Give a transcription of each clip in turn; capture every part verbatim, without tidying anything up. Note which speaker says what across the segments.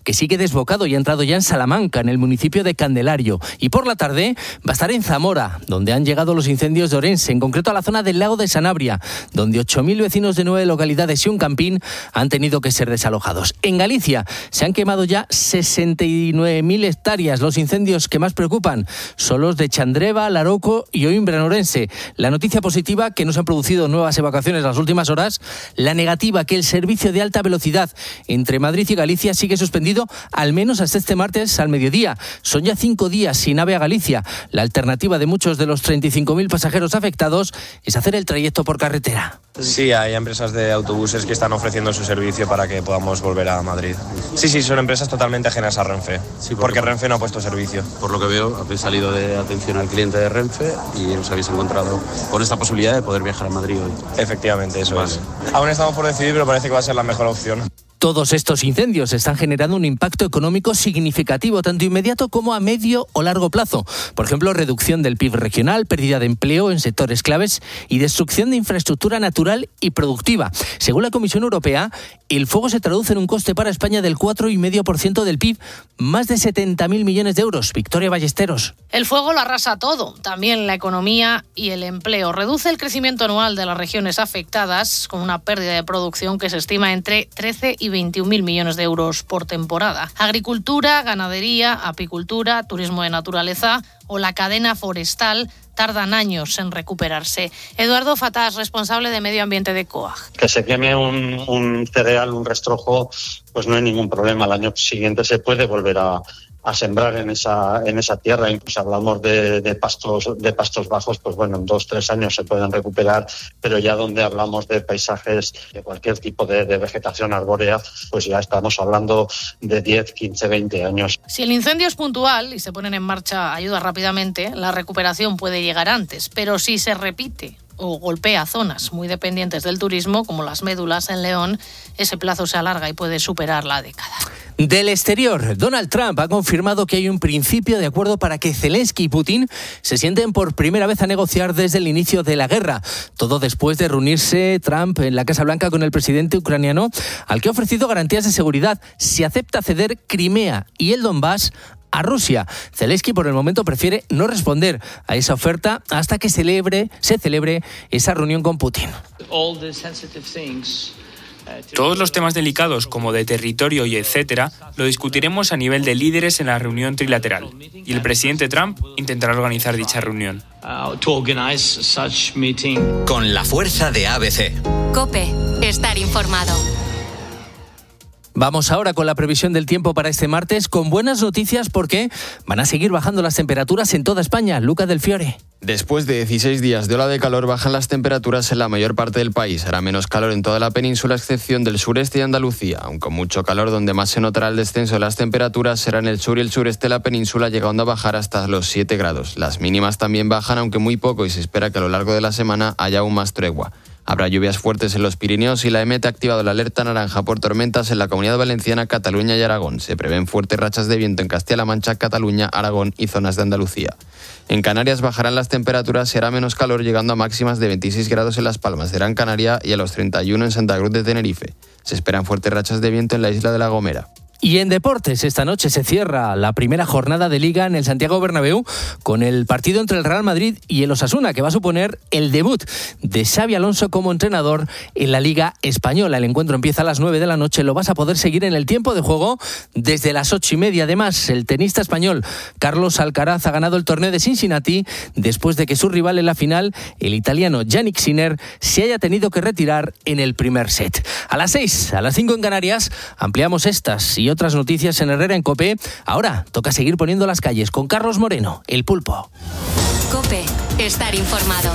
Speaker 1: que sigue desbocado y ha entrado ya en Salamanca, en el municipio de Candelario. Y por la tarde va a estar en Zamora, donde han llegado los incendios de Orense, en concreto a la zona del lago de Sanabria, donde ocho mil vecinos de nueve localidades y un campín han tenido que ser desalojados. En Galicia se han quemado ya sesenta y nueve mil hectáreas. Los incendios que más preocupan son los de Chandreva, Laroco y Oimbra, en Orense. La noticia positiva, que no se han producido nuevas evacuaciones en las últimas horas. La negativa, que el servicio de alta velocidad entre Madrid y Galicia sigue suspendido al menos hasta este martes al mediodía. Son ya cinco días sin AVE a Galicia. La alternativa de muchos de los treinta y cinco mil pasajeros afectados es hacer el trayecto por carretera.
Speaker 2: Sí, hay empresas de autobuses que están ofreciendo su servicio para que podamos volver a Madrid. Sí, sí, son empresas totalmente ajenas a Renfe, sí, porque, porque Renfe no ha puesto servicio.
Speaker 3: Por lo que veo, habéis salido de atención al cliente de Renfe y os habéis encontrado con esta posibilidad de poder viajar a Madrid hoy.
Speaker 2: Efectivamente, eso vale. es. Aún estamos por decidir, pero parece que va a ser la mejor opción.
Speaker 1: Todos estos incendios están generando un impacto económico significativo, tanto inmediato como a medio o largo plazo. Por ejemplo, reducción del P I B regional, pérdida de empleo en sectores claves y destrucción de infraestructura natural y productiva. Según la Comisión Europea, el fuego se traduce en un coste para España del cuatro coma cinco por ciento del P I B, más de setenta mil millones de euros. Victoria Ballesteros.
Speaker 4: El fuego lo arrasa todo, también la economía y el empleo. Reduce el crecimiento anual de las regiones afectadas, con una pérdida de producción que se estima entre trece y veintiún mil millones de euros por temporada. Agricultura, ganadería, apicultura, turismo de naturaleza o la cadena forestal tardan años en recuperarse. Eduardo Fatás, responsable de Medio Ambiente de C O A G.
Speaker 5: Que se queme un, un cereal, un rastrojo, pues no hay ningún problema. Al año siguiente se puede volver a, a sembrar en esa en esa tierra. Incluso hablamos de, de pastos de pastos bajos, pues bueno, en dos, tres años se pueden recuperar, pero ya donde hablamos de paisajes, de cualquier tipo de, de vegetación arbórea, pues ya estamos hablando de diez, quince, veinte años.
Speaker 4: Si el incendio es puntual y se ponen en marcha ayudas rápidamente, la recuperación puede llegar antes, pero si se repite o golpea zonas muy dependientes del turismo, como las Médulas en León, ese plazo se alarga y puede superar la década.
Speaker 1: Del exterior, Donald Trump ha confirmado que hay un principio de acuerdo para que Zelensky y Putin se sienten por primera vez a negociar desde el inicio de la guerra. Todo después de reunirse Trump en la Casa Blanca con el presidente ucraniano, al que ha ofrecido garantías de seguridad si acepta ceder Crimea y el Donbass a Rusia. Zelensky por el momento prefiere no responder a esa oferta hasta que celebre, se celebre esa reunión con Putin.
Speaker 6: Todos los temas delicados, como de territorio y etcétera, lo discutiremos a nivel de líderes en la reunión trilateral. Y el presidente Trump intentará organizar dicha reunión.
Speaker 7: Con la fuerza de A B C.
Speaker 8: COPE. Estar informado.
Speaker 1: Vamos ahora con la previsión del tiempo para este martes, con buenas noticias porque van a seguir bajando las temperaturas en toda España. Luca del Fiore.
Speaker 9: Después de dieciséis días de ola de calor, bajan las temperaturas en la mayor parte del país. Hará menos calor en toda la península, a excepción del sureste y Andalucía. Aunque con mucho calor, donde más se notará el descenso de las temperaturas será en el sur y el sureste de la península, llegando a bajar hasta los siete grados. Las mínimas también bajan, aunque muy poco, y se espera que a lo largo de la semana haya aún más tregua. Habrá lluvias fuertes en los Pirineos y la E M E T ha activado la alerta naranja por tormentas en la Comunidad Valenciana, Cataluña y Aragón. Se prevén fuertes rachas de viento en Castilla-La Mancha, Cataluña, Aragón y zonas de Andalucía. En Canarias bajarán las temperaturas, será menos calor, llegando a máximas de veintiséis grados en Las Palmas de Gran Canaria y a los treinta y uno en Santa Cruz de Tenerife. Se esperan fuertes rachas de viento en la isla de La Gomera.
Speaker 1: Y en deportes, esta noche se cierra la primera jornada de Liga en el Santiago Bernabéu con el partido entre el Real Madrid y el Osasuna, que va a suponer el debut de Xabi Alonso como entrenador en la Liga Española. El encuentro empieza a las nueve de la noche, lo vas a poder seguir en el tiempo de juego desde las ocho y media. Además, el tenista español Carlos Alcaraz ha ganado el torneo de Cincinnati después de que su rival en la final, el italiano Jannik Sinner, se haya tenido que retirar en el primer set. A las seis, a las cinco en Canarias, ampliamos estas y otras noticias en Herrera en COPE. Ahora toca seguir poniendo las calles con Carlos Moreno, el Pulpo.
Speaker 8: COPE. Estar informado.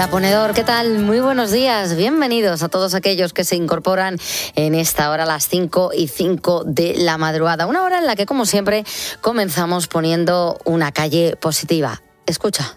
Speaker 10: Hola ponedor, ¿qué tal? Muy buenos días, bienvenidos a todos aquellos que se incorporan en esta hora a las cinco y cinco de la madrugada. Una hora en la que, como siempre, comenzamos poniendo una calle positiva. Escucha.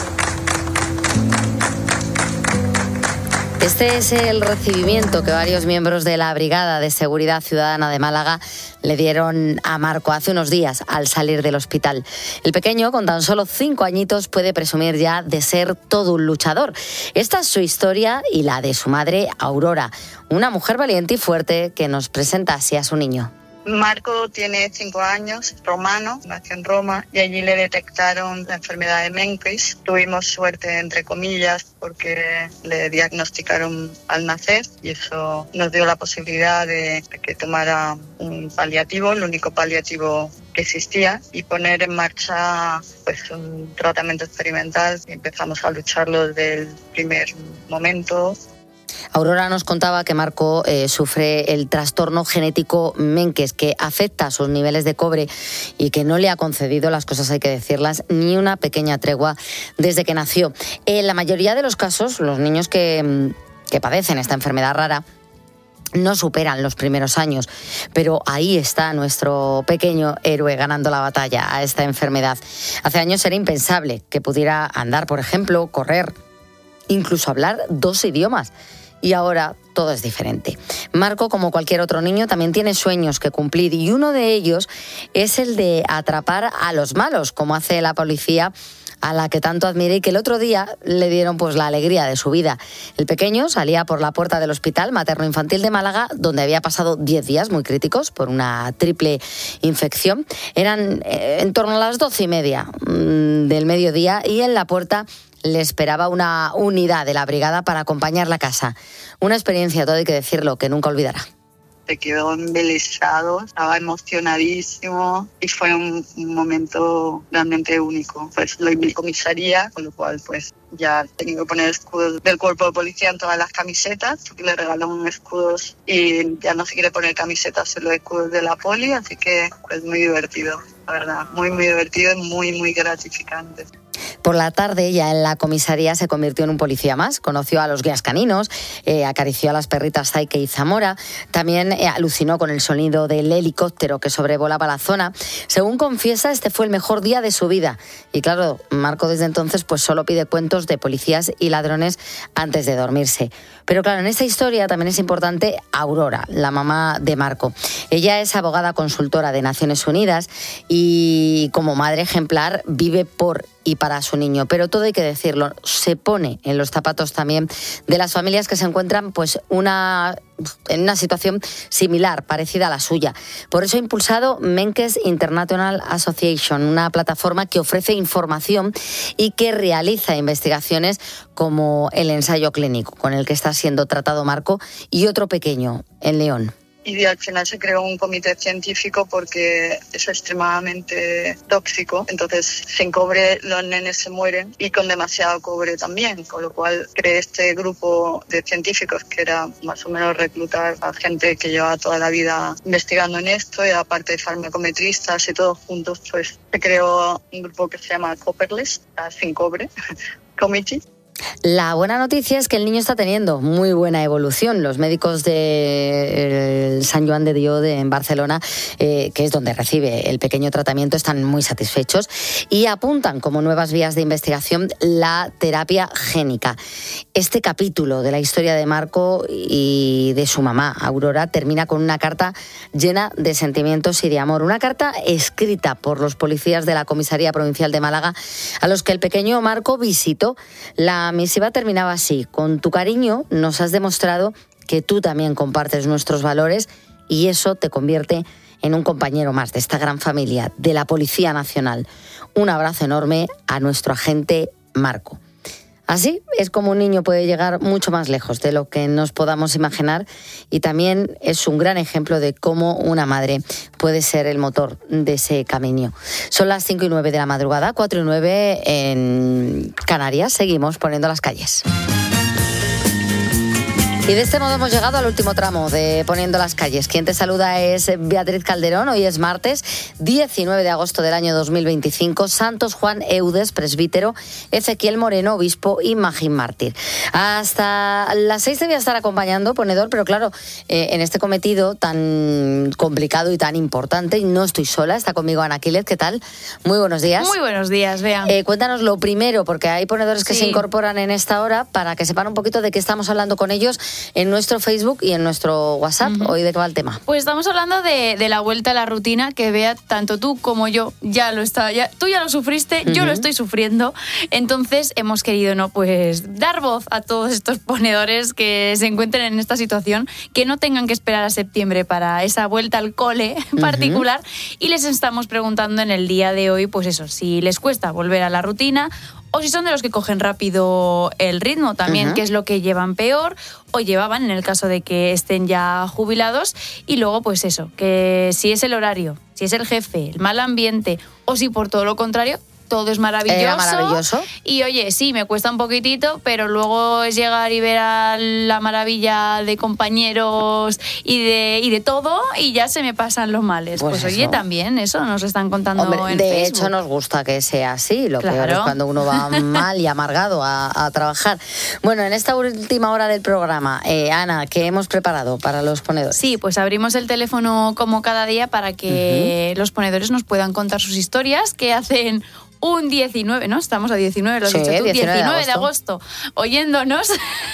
Speaker 10: Este es el recibimiento que varios miembros de la Brigada de Seguridad Ciudadana de Málaga le dieron a Marco hace unos días al salir del hospital. El pequeño, con tan solo cinco añitos, puede presumir ya de ser todo un luchador. Esta es su historia y la de su madre, Aurora, una mujer valiente y fuerte que nos presenta así a su niño.
Speaker 11: Marco tiene cinco años, romano, nació en Roma y allí le detectaron la enfermedad de Menkes. Tuvimos suerte, entre comillas, porque le diagnosticaron al nacer y eso nos dio la posibilidad de que tomara un paliativo, el único paliativo que existía, y poner en marcha pues un tratamiento experimental. Empezamos a lucharlo desde el primer momento.
Speaker 10: Aurora nos contaba que Marco eh, sufre el trastorno genético Menkes, que afecta a sus niveles de cobre y que no le ha concedido, las cosas hay que decirlas, ni una pequeña tregua desde que nació. En la mayoría de los casos, los niños que, que padecen esta enfermedad rara no superan los primeros años, pero ahí está nuestro pequeño héroe ganando la batalla a esta enfermedad. Hace años era impensable que pudiera andar, por ejemplo, correr, incluso hablar dos idiomas. Y ahora todo es diferente. Marco, como cualquier otro niño, también tiene sueños que cumplir y uno de ellos es el de atrapar a los malos, como hace la policía a la que tanto admira y que el otro día le dieron pues la alegría de su vida. El pequeño salía por la puerta del Hospital Materno-Infantil de Málaga, donde había pasado diez días muy críticos por una triple infección. Eran eh, en torno a las doce y media mmm, del mediodía y en la puerta le esperaba una unidad de la brigada para acompañarla a casa. Una experiencia, todo hay que decirlo, que nunca olvidará.
Speaker 11: Se quedó embelesado, estaba emocionadísimo y fue un, un momento realmente único. Pues lo envié a comisaría, con lo cual pues ya he tenido que poner escudos del cuerpo de policía en todas las camisetas, porque le regalaron escudos y ya no se quiere poner camisetas, solo escudos de la poli, así que pues muy divertido, la verdad, muy muy divertido y muy muy gratificante.
Speaker 10: Por la tarde, ya en la comisaría, se convirtió en un policía más. Conoció a los guías caninos, eh, acarició a las perritas Zaike y Zamora. También eh, alucinó con el sonido del helicóptero que sobrevolaba la zona. Según confiesa, este fue el mejor día de su vida. Y claro, Marco desde entonces pues solo pide cuentos de policías y ladrones antes de dormirse. Pero claro, en esta historia también es importante Aurora, la mamá de Marco. Ella es abogada consultora de Naciones Unidas y como madre ejemplar vive por y para su niño, pero todo hay que decirlo, se pone en los zapatos también de las familias que se encuentran pues una en una situación similar, parecida a la suya. Por eso ha impulsado Menkes International Association, una plataforma que ofrece información y que realiza investigaciones como el ensayo clínico con el que está siendo tratado Marco y otro pequeño en León.
Speaker 11: Y al final se creó un comité científico porque es extremadamente tóxico, entonces sin cobre los nenes se mueren y con demasiado cobre también, con lo cual creé este grupo de científicos que era más o menos reclutar a gente que lleva toda la vida investigando en esto y aparte de farmacometristas y todos juntos, pues se creó un grupo que se llama Copperless, sin cobre, Committee.
Speaker 10: La buena noticia es que el niño está teniendo muy buena evolución. Los médicos del Sant Joan de Déu de, en Barcelona, eh, que es donde recibe el pequeño tratamiento, están muy satisfechos y apuntan como nuevas vías de investigación la terapia génica. Este capítulo de la historia de Marco y de su mamá, Aurora, termina con una carta llena de sentimientos y de amor. Una carta escrita por los policías de la Comisaría Provincial de Málaga, a los que el pequeño Marco visitó. La La misiva terminaba así: con tu cariño nos has demostrado que tú también compartes nuestros valores y eso te convierte en un compañero más de esta gran familia de la Policía Nacional. Un abrazo enorme a nuestro agente Marco. Así es como un niño puede llegar mucho más lejos de lo que nos podamos imaginar y también es un gran ejemplo de cómo una madre puede ser el motor de ese camino. Son las cinco y nueve de la madrugada, cuatro y nueve en Canarias. Seguimos poniendo las calles. Y de este modo hemos llegado al último tramo de Poniendo las calles. Quien te saluda es Beatriz Calderón. Hoy es martes diecinueve de agosto del año dos mil veinticinco. Santos Juan Eudes, presbítero, Ezequiel Moreno, obispo, y Magín Mártir. Hasta las seis te voy a estar acompañando, ponedor, pero claro, eh, en este cometido tan complicado y tan importante, y no estoy sola, está conmigo Ana Quilet. ¿Qué tal? Muy buenos días.
Speaker 12: Muy buenos días, Bea.
Speaker 10: Eh, cuéntanos lo primero, porque hay ponedores que
Speaker 12: Sí.
Speaker 10: se incorporan en esta hora, para que sepan un poquito de qué estamos hablando con ellos en nuestro Facebook y en nuestro WhatsApp. Uh-huh. Hoy, ¿de qué va el tema?
Speaker 12: Pues estamos hablando de, de la vuelta a la rutina, que Bea, tanto tú como yo ya lo está, ya, tú ya lo sufriste, uh-huh. yo lo estoy sufriendo. Entonces hemos querido, no, pues dar voz a todos estos ponedores que se encuentren en esta situación, que no tengan que esperar a septiembre para esa vuelta al cole uh-huh. particular, y les estamos preguntando en el día de hoy, pues eso, si les cuesta volver a la rutina, o si son de los que cogen rápido el ritmo también, uh-huh. qué es lo que llevan peor o llevaban en el caso de que estén ya jubilados. Y luego, pues eso, que si es el horario, si es el jefe, el mal ambiente, o si por todo lo contrario, todo es maravilloso.
Speaker 10: Era maravilloso.
Speaker 12: Y oye, sí, me cuesta un poquitito, pero luego es llegar y ver a la maravilla de compañeros y de, y de todo, y ya se me pasan los males. Pues, pues oye, también eso nos están contando.
Speaker 10: Hombre,
Speaker 12: en
Speaker 10: de
Speaker 12: Facebook.
Speaker 10: hecho nos gusta que sea así. Lo
Speaker 12: Claro.
Speaker 10: peor es cuando uno va mal y amargado a, a trabajar. Bueno, en esta última hora del programa, eh, Ana, ¿qué hemos preparado para los ponedores?
Speaker 12: Sí, pues abrimos el teléfono como cada día para que uh-huh. los ponedores nos puedan contar sus historias, que hacen un diecinueve, ¿no? Estamos a diecinueve, lo has
Speaker 10: sí,
Speaker 12: dicho tú,
Speaker 10: diecinueve,
Speaker 12: diecinueve
Speaker 10: de agosto,
Speaker 12: de agosto oyéndonos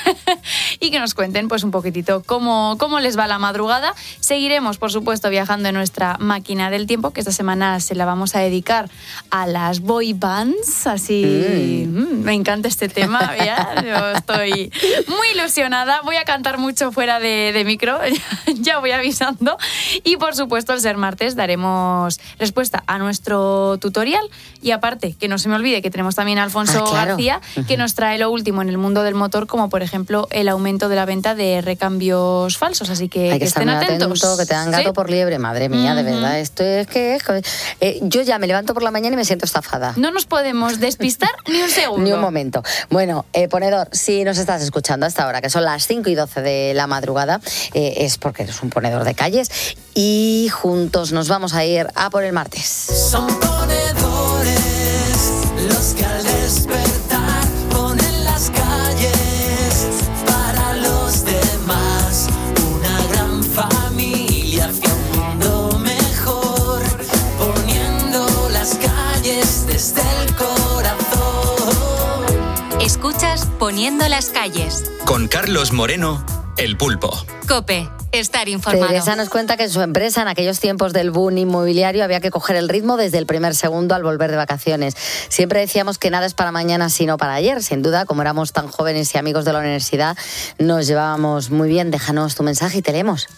Speaker 12: y que nos cuenten pues un poquitito cómo, cómo les va la madrugada. Seguiremos, por supuesto, viajando en nuestra máquina del tiempo, que esta semana se la vamos a dedicar a las boy bands, así mm. Mm, me encanta este tema, ya, yo estoy muy ilusionada, voy a cantar mucho fuera de, de micro, ya voy avisando, y por supuesto, al ser martes, daremos respuesta a nuestro tutorial, y aparte que no se me olvide que tenemos también a Alfonso
Speaker 10: ah, claro.
Speaker 12: García, que nos trae lo último en el mundo del motor, como por ejemplo el aumento de la venta de recambios falsos, así que,
Speaker 10: Hay que,
Speaker 12: que estén
Speaker 10: estar
Speaker 12: atentos.
Speaker 10: Atento, que te dan gato ¿Sí? por liebre, madre mía, uh-huh. de verdad, esto es que es, eh, yo ya me levanto por la mañana y me siento estafada.
Speaker 12: No nos podemos despistar ni un segundo.
Speaker 10: Ni un momento. Bueno, eh, ponedor, si nos estás escuchando hasta ahora, que son las cinco y doce de la madrugada, eh, es porque eres un ponedor de calles, y juntos nos vamos a ir a por el martes.
Speaker 13: Son ponedores los que al despertar ponen las calles para los demás, una gran familia hacia un mundo mejor, poniendo las calles desde el corazón.
Speaker 8: Escuchas Poniendo las calles
Speaker 7: con Carlos Moreno, El Pulpo.
Speaker 8: COPE. Estar informado.
Speaker 10: Teresa nos cuenta que en su empresa, en aquellos tiempos del boom inmobiliario, había que coger el ritmo desde el primer segundo al volver de vacaciones. Siempre decíamos que nada es para mañana sino para ayer. Sin duda, como éramos tan jóvenes y amigos de la universidad, nos llevábamos muy bien. Déjanos tu mensaje y te leemos.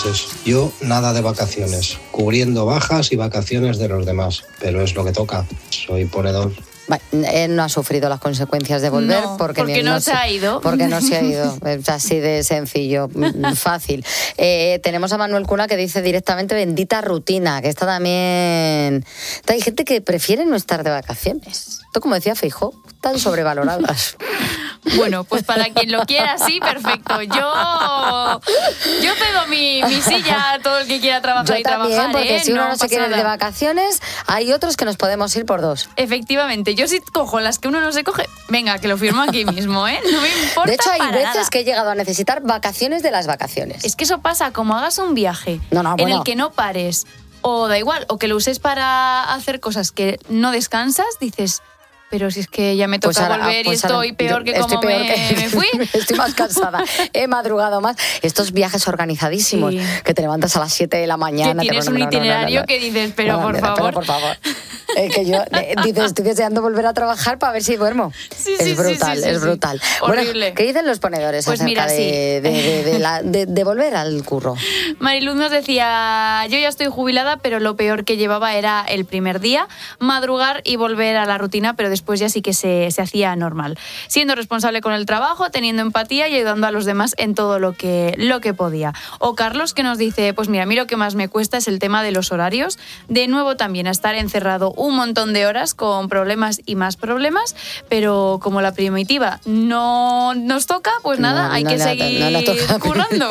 Speaker 14: meses. Yo nada de vacaciones, cubriendo bajas y vacaciones de los demás, pero es lo que toca. Soy ponedor.
Speaker 10: Él no ha sufrido las consecuencias de volver
Speaker 12: No,
Speaker 10: porque,
Speaker 12: porque no se ha ido.
Speaker 10: Porque no se ha ido. Es así de sencillo, fácil. Eh, tenemos a Manuel Cuna que dice directamente bendita rutina, que está también... Hay gente que prefiere no estar de vacaciones. Esto, como decía Feijóo, están sobrevaloradas.
Speaker 12: Bueno, pues para quien lo quiera, sí, perfecto. Yo yo cedo mi, mi silla a todo el que quiera trabajar
Speaker 10: Yo
Speaker 12: y
Speaker 10: también,
Speaker 12: trabajar,
Speaker 10: porque
Speaker 12: ¿eh?
Speaker 10: si uno no,
Speaker 12: no
Speaker 10: se
Speaker 12: pasa
Speaker 10: quiere ir de
Speaker 12: nada.
Speaker 10: vacaciones, hay otros que nos podemos ir por dos.
Speaker 12: Efectivamente, yo sí cojo las que uno no se coge, venga, que lo firmo aquí mismo, ¿eh? No me importa.
Speaker 10: De hecho, hay
Speaker 12: para
Speaker 10: veces
Speaker 12: nada.
Speaker 10: que he llegado a necesitar vacaciones de las vacaciones.
Speaker 12: Es que eso pasa, como hagas un viaje
Speaker 10: No, no,
Speaker 12: en
Speaker 10: bueno.
Speaker 12: el que no pares, o da igual, o que lo uses para hacer cosas que no descansas, dices... Pero si es que ya me toca
Speaker 10: Pues ahora-
Speaker 12: volver
Speaker 10: pues
Speaker 12: y estoy
Speaker 10: ahora-
Speaker 12: peor que
Speaker 10: estoy
Speaker 12: como
Speaker 10: peor
Speaker 12: me,
Speaker 10: que-
Speaker 12: me fui.
Speaker 10: Estoy más cansada, he madrugado más. Estos viajes organizadísimos,
Speaker 12: Sí.
Speaker 10: que te levantas a las siete de la mañana.
Speaker 12: Que
Speaker 10: te-
Speaker 12: tienes
Speaker 10: no,
Speaker 12: un
Speaker 10: no, no, no, no,
Speaker 12: itinerario
Speaker 10: no.
Speaker 12: que dices, pero
Speaker 10: No,
Speaker 12: por
Speaker 10: nena,
Speaker 12: favor.
Speaker 10: Pero por favor. Eh, que yo, eh, dices, estoy deseando volver a trabajar para ver si duermo.
Speaker 12: Sí,
Speaker 10: es
Speaker 12: sí,
Speaker 10: brutal,
Speaker 12: sí, sí,
Speaker 10: es
Speaker 12: sí.
Speaker 10: brutal.
Speaker 12: Horrible.
Speaker 10: Bueno, ¿qué dicen los ponedores
Speaker 12: Pues
Speaker 10: acerca
Speaker 12: mira,
Speaker 10: de,
Speaker 12: sí.
Speaker 10: de, de- de la- de- de volver al curro?
Speaker 12: Mariluz nos decía, yo ya estoy jubilada, pero lo peor que llevaba era el primer día, madrugar y volver a la rutina, pero después ya sí que se, se hacía normal. Siendo responsable con el trabajo, teniendo empatía y ayudando a los demás en todo lo que, lo que podía. O Carlos, que nos dice, pues mira, a mí lo que más me cuesta es el tema de los horarios. De nuevo también a estar encerrado un montón de horas con problemas y más problemas, pero como la primitiva no nos toca, pues nada,
Speaker 10: No,
Speaker 12: hay
Speaker 10: no
Speaker 12: que
Speaker 10: le-
Speaker 12: seguir
Speaker 10: no le toca.
Speaker 12: currando.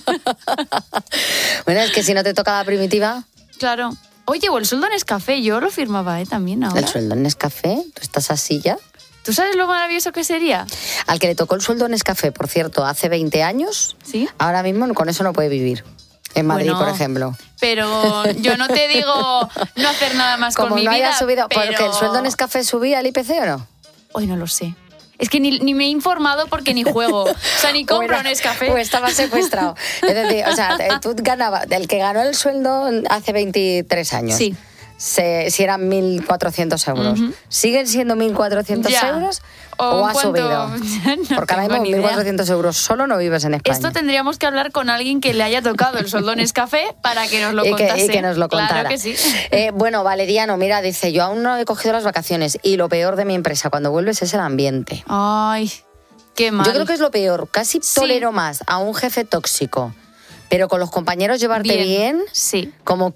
Speaker 10: Bueno, es que si no te toca la primitiva,
Speaker 12: Claro. Oye, o el sueldo en Nescafé, yo lo firmaba, ¿eh? También ahora.
Speaker 10: el sueldo en Nescafé, tú estás así ya.
Speaker 12: ¿Tú sabes lo maravilloso que sería?
Speaker 10: Al que le tocó el sueldo en Nescafé, por cierto, hace veinte años,
Speaker 12: ¿Sí?
Speaker 10: ahora mismo con eso no puede vivir. En Madrid,
Speaker 12: Bueno,
Speaker 10: por ejemplo.
Speaker 12: Pero yo no te digo no hacer nada más
Speaker 10: Como
Speaker 12: con mi
Speaker 10: no
Speaker 12: vida.
Speaker 10: haya subido,
Speaker 12: pero...
Speaker 10: porque el sueldo en Nescafé subía al I P C o no.
Speaker 12: Hoy no lo sé. Es que ni, ni me he informado porque ni juego. O sea, ni compro
Speaker 10: O era-
Speaker 12: Nescafé.
Speaker 10: O estaba secuestrado. Es decir, o sea, tú ganabas, el que ganó el sueldo hace veintitrés años.
Speaker 12: Sí.
Speaker 10: Se, si eran mil cuatrocientos euros.
Speaker 12: Ujú.
Speaker 10: ¿Siguen siendo mil cuatrocientos
Speaker 12: Ya.
Speaker 10: euros
Speaker 12: ¿O
Speaker 10: o,
Speaker 12: en
Speaker 10: ha
Speaker 12: cuánto?
Speaker 10: subido?
Speaker 12: No
Speaker 10: Porque ahora
Speaker 12: tengo
Speaker 10: mismo
Speaker 12: ni idea.
Speaker 10: mil cuatrocientos euros solo no vives en España.
Speaker 12: Esto tendríamos que hablar con alguien que le haya tocado el sueldo en Nescafé para que nos lo
Speaker 10: y, que,
Speaker 12: contase.
Speaker 10: y que nos lo contara.
Speaker 12: Claro que sí.
Speaker 10: Eh, bueno, Valeriano, mira, dice, yo aún no he cogido las vacaciones y lo peor de mi empresa cuando vuelves es el ambiente.
Speaker 12: Ay, qué mal.
Speaker 10: Yo creo que es lo peor. Casi
Speaker 12: Sí.
Speaker 10: tolero más a un jefe tóxico, pero con los compañeros llevarte bien,
Speaker 12: Bien, sí.
Speaker 10: como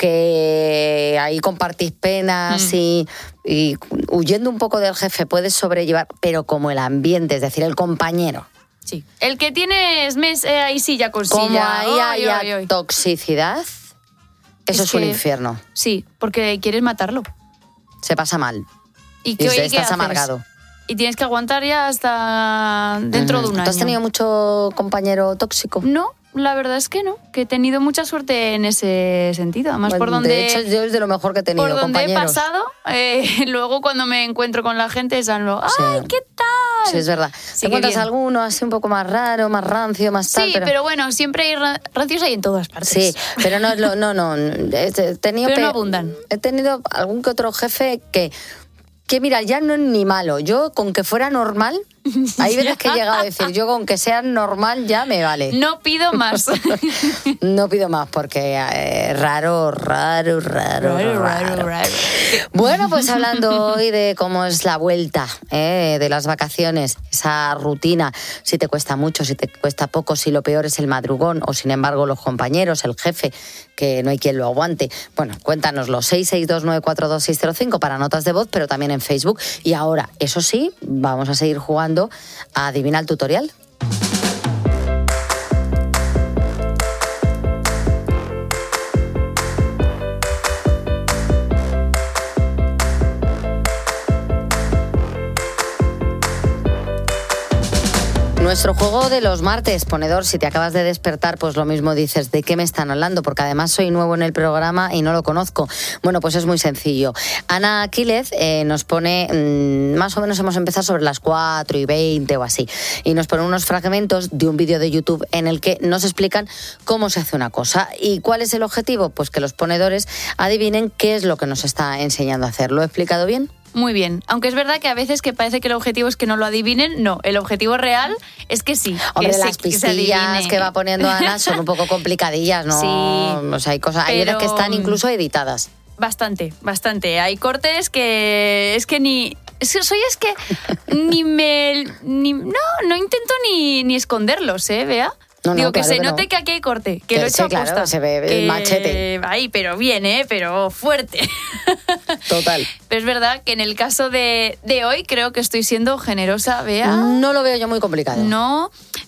Speaker 10: que ahí compartís penas
Speaker 12: Mm.
Speaker 10: y, y huyendo un poco del jefe puedes sobrellevar, pero como el ambiente, es decir, el compañero.
Speaker 12: Sí. El que tienes mes eh, ahí silla con
Speaker 10: Como
Speaker 12: silla.
Speaker 10: ahí
Speaker 12: Ay,
Speaker 10: haya
Speaker 12: ay, ay.
Speaker 10: toxicidad, eso es,
Speaker 12: Es
Speaker 10: un
Speaker 12: que-
Speaker 10: infierno.
Speaker 12: Sí, porque quieres matarlo.
Speaker 10: Se pasa mal.
Speaker 12: ¿Y
Speaker 10: Y
Speaker 12: qué, oye, ¿qué
Speaker 10: estás
Speaker 12: haces?
Speaker 10: amargado.
Speaker 12: Y tienes que aguantar ya hasta dentro
Speaker 10: Ujú.
Speaker 12: de un año.
Speaker 10: ¿Tú has tenido mucho compañero tóxico?
Speaker 12: No, la verdad es que no. Que he tenido mucha suerte en ese sentido. Además, por
Speaker 10: Bueno,
Speaker 12: donde...
Speaker 10: de hecho, yo es de lo mejor que he tenido,
Speaker 12: por donde he
Speaker 10: compañeros.
Speaker 12: pasado, eh, luego cuando me encuentro con la gente es algo, ¡ay,
Speaker 10: Sí.
Speaker 12: qué tal!
Speaker 10: Sí, es verdad.
Speaker 12: Sí,
Speaker 10: Te
Speaker 12: qué
Speaker 10: encuentras
Speaker 12: bien.
Speaker 10: alguno así un poco más raro, más rancio, más tal,
Speaker 12: Sí, pero... bueno, siempre hay ra- rancios hay en todas partes.
Speaker 10: Sí, pero no es lo, no, no. He tenido
Speaker 12: Pero no
Speaker 10: pe-
Speaker 12: abundan.
Speaker 10: He tenido algún que otro jefe que, que mira, ya no es ni malo. Yo con que fuera normal, hay veces que he llegado a decir, yo con que sea normal ya me vale.
Speaker 12: No pido más.
Speaker 10: No pido más porque eh, raro, raro, raro,
Speaker 12: Raro,
Speaker 10: raro.
Speaker 12: raro, raro.
Speaker 10: Bueno, pues hablando hoy de cómo es la vuelta eh, de las vacaciones, esa rutina, si te cuesta mucho, si te cuesta poco, si lo peor es el madrugón o sin embargo los compañeros, el jefe, que no hay quien lo aguante. Bueno, cuéntanoslo, seis seis dos nueve cuatro dos seis cero cinco para notas de voz, pero también en Facebook. Y ahora, eso sí, vamos a seguir jugando a Adivina el Tutorial. Nuestro juego de los martes, ponedor, si te acabas de despertar, pues lo mismo dices, ¿de qué me están hablando? Porque además soy nuevo en el programa y no lo conozco. Bueno, pues es muy sencillo. Ana Aquiles eh, nos pone, mmm, más o menos hemos empezado sobre las cuatro y veinte o así, y nos pone unos fragmentos de un vídeo de YouTube en el que nos explican cómo se hace una cosa. ¿Y cuál es el objetivo? Pues que los ponedores adivinen qué es lo que nos está enseñando a hacer. ¿Lo he explicado bien?
Speaker 12: Muy bien. Aunque es verdad que a veces que parece que el objetivo es que no lo adivinen. No, el objetivo real es que sí.
Speaker 10: Hombre,
Speaker 12: que
Speaker 10: las
Speaker 12: se, que
Speaker 10: pistillas
Speaker 12: se
Speaker 10: que va poniendo Ana son un poco complicadillas, ¿no?
Speaker 12: Sí.
Speaker 10: O sea, hay cosas, hay
Speaker 12: Pero...
Speaker 10: veces que están incluso editadas.
Speaker 12: Bastante, bastante. Hay cortes que es que ni... Soy es que ni me... Ni, no, no intento ni, ni esconderlos, ¿eh, Bea?
Speaker 10: No, no,
Speaker 12: Digo, que
Speaker 10: claro
Speaker 12: se
Speaker 10: que
Speaker 12: note
Speaker 10: no.
Speaker 12: que aquí hay corte, que,
Speaker 10: Que
Speaker 12: lo he hecho
Speaker 10: sí, claro,
Speaker 12: aposta.
Speaker 10: se ve el
Speaker 12: Que-
Speaker 10: machete.
Speaker 12: Ahí, pero bien, ¿eh? Pero fuerte.
Speaker 10: Total.
Speaker 12: Pero es verdad que en el caso de, de hoy creo que estoy siendo generosa, Bea.
Speaker 10: No lo veo yo muy complicado.
Speaker 12: No.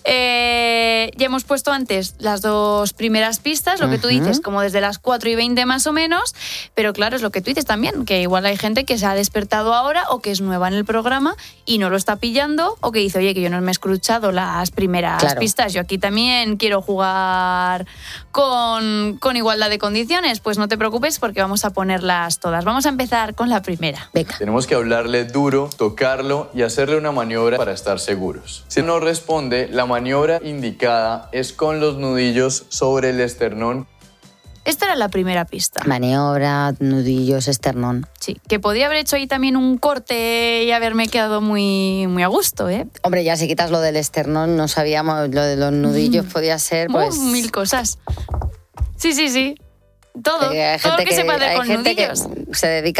Speaker 12: Eh, ya hemos puesto antes las dos primeras pistas, lo que tú
Speaker 10: Ujú.
Speaker 12: dices, como desde las cuatro y veinte más o menos, pero claro, es lo que tú dices también, que igual hay gente que se ha despertado ahora o que es nueva en el programa y no lo está pillando, o que dice, oye, que yo no me he escuchado las primeras
Speaker 10: Claro.
Speaker 12: pistas, yo aquí también quiero jugar con, con igualdad de condiciones. Pues no te preocupes porque vamos a ponerlas todas. Vamos a empezar con la primera.
Speaker 15: Tenemos que hablarle duro, tocarlo y hacerle una maniobra para estar seguros. Si no responde, la maniobra indicada es con los nudillos sobre el esternón.
Speaker 12: Esta era la primera pista.
Speaker 10: Maniobra, nudillos, esternón.
Speaker 12: Sí, que podría haber hecho ahí también un corte y haberme quedado muy, muy a gusto, ¿eh?
Speaker 10: Hombre, ya si quitas lo del esternón, no sabíamos, lo de los nudillos podía ser, pues...
Speaker 12: Uh, mil cosas. Sí, sí, sí. Todo,
Speaker 10: Eh, hay
Speaker 12: todo lo
Speaker 10: gente
Speaker 12: que, se puede hacer
Speaker 10: hay
Speaker 12: con
Speaker 10: gente
Speaker 12: nudillos.
Speaker 10: que se dedica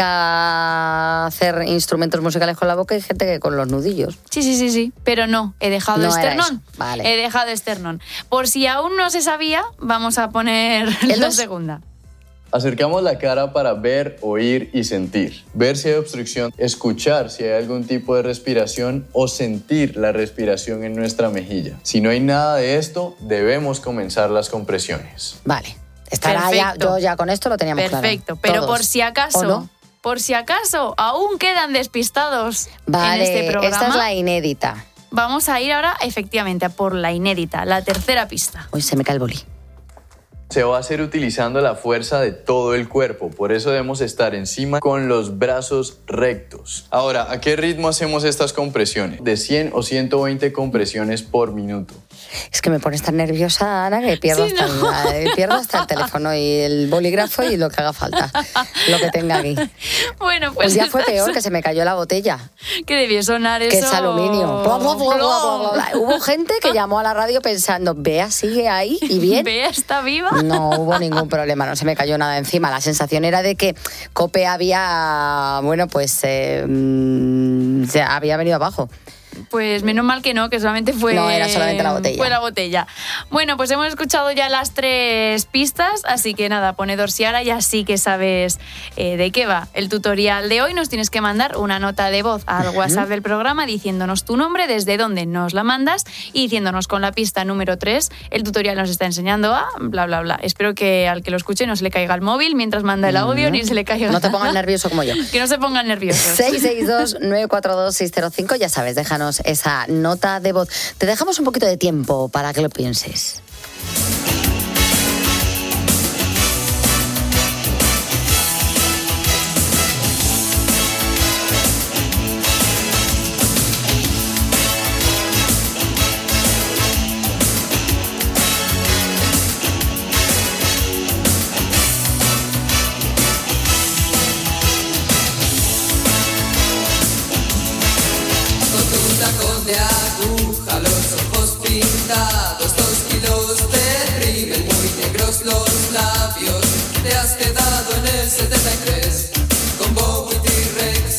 Speaker 10: a hacer instrumentos musicales con la boca y gente que con los nudillos.
Speaker 12: Sí, sí, sí, sí. Pero no, he dejado
Speaker 10: No era
Speaker 12: esternón.
Speaker 10: eso. Vale.
Speaker 12: He dejado esternón. Por si aún no se sabía, vamos a poner la segunda.
Speaker 15: Acercamos la cara para ver, oír y sentir. Ver si hay obstrucción, escuchar si hay algún tipo de respiración o sentir la respiración en nuestra mejilla. Si no hay nada de esto, debemos comenzar las compresiones.
Speaker 10: Vale. Estará ya,
Speaker 12: Perfecto.
Speaker 10: yo ya con esto lo teníamos claro.
Speaker 12: Perfecto, pero
Speaker 10: Todos.
Speaker 12: por si acaso,
Speaker 10: ¿O no?
Speaker 12: por si acaso, aún quedan despistados
Speaker 10: Vale,
Speaker 12: en este programa.
Speaker 10: esta es la inédita.
Speaker 12: Vamos a ir ahora, efectivamente, a por la inédita, la tercera pista.
Speaker 10: Uy, se me cae el boli.
Speaker 15: Se va a hacer utilizando la fuerza de todo el cuerpo, por eso debemos estar encima con los brazos rectos. Ahora, ¿a qué ritmo hacemos estas compresiones? De cien o ciento veinte compresiones por minuto.
Speaker 10: Es que me pones tan nerviosa, Ana, que pierdo,
Speaker 12: Sí,
Speaker 10: hasta,
Speaker 12: ¿no?
Speaker 10: el, pierdo hasta el teléfono y el bolígrafo y lo que haga falta, lo que tenga aquí.
Speaker 12: Bueno, pues
Speaker 10: Un día fue
Speaker 12: esta
Speaker 10: peor,
Speaker 12: es-
Speaker 10: que se me cayó la botella,
Speaker 12: que debió sonar eso.
Speaker 10: que es aluminio. Bla, bla, bla, bla, bla, bla. Hubo gente que llamó a la radio pensando, Bea sigue ahí y bien.
Speaker 12: Bea está viva.
Speaker 10: No hubo ningún problema, no se me cayó nada encima. La sensación era de que Cope había, bueno, pues eh, mm, se había venido abajo.
Speaker 12: Pues menos mal que no, que solamente fue...
Speaker 10: No, era solamente la botella.
Speaker 12: Fue la botella. Bueno, pues hemos escuchado ya las tres pistas, así que nada, ponedor si ahora ya sí que sabes eh, de qué va el tutorial de hoy. Nos tienes que mandar una nota de voz al WhatsApp del programa diciéndonos tu nombre, desde dónde nos la mandas y diciéndonos con la pista número tres, el tutorial nos está enseñando a bla, bla, bla. Espero que al que lo escuche no se le caiga el móvil mientras manda el audio, ni se le caiga...
Speaker 10: No te pongas nervioso como yo.
Speaker 12: Que no se pongan nerviosos.
Speaker 10: seis seis dos, nueve cuatro dos, seis cero cinco, ya sabes, déjanos esa nota de voz. Te dejamos un poquito de tiempo para que lo pienses.
Speaker 13: Tacón de aguja, los ojos pintados, dos kilos de rímel, muy negros los labios. Te has quedado en el setenta y tres con Bowie T-Rex.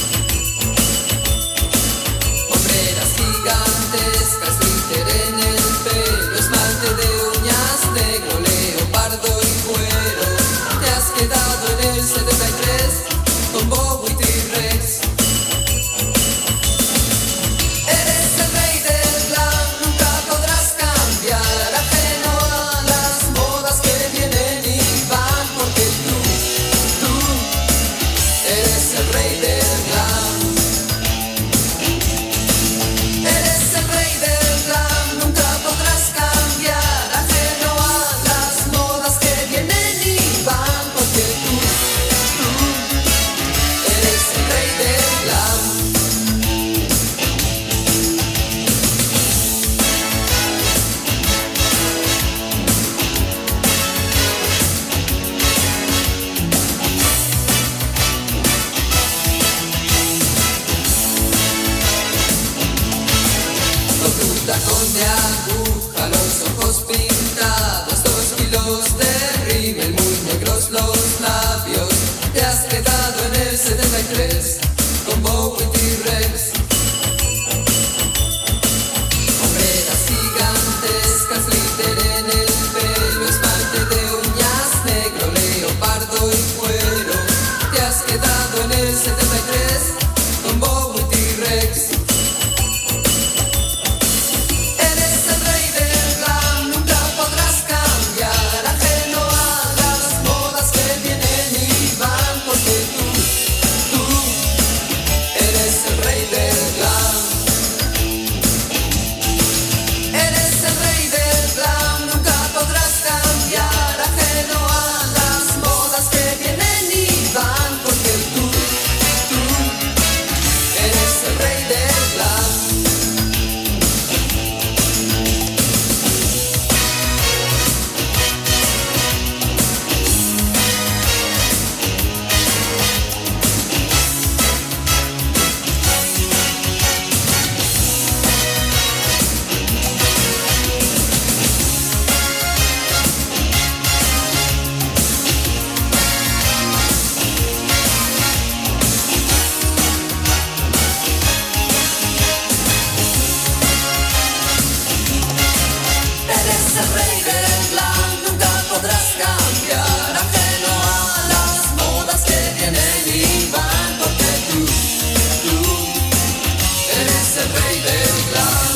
Speaker 13: Hombreras gigantescas, glitter en el pelo, esmalte de uñas negro, leopardo y cuero. Te has quedado en el setenta y tres con Bowie T-Rex. Eres el rey del glam, nunca podrás cambiar, ajeno a las modas que vienen y van, porque tú, tú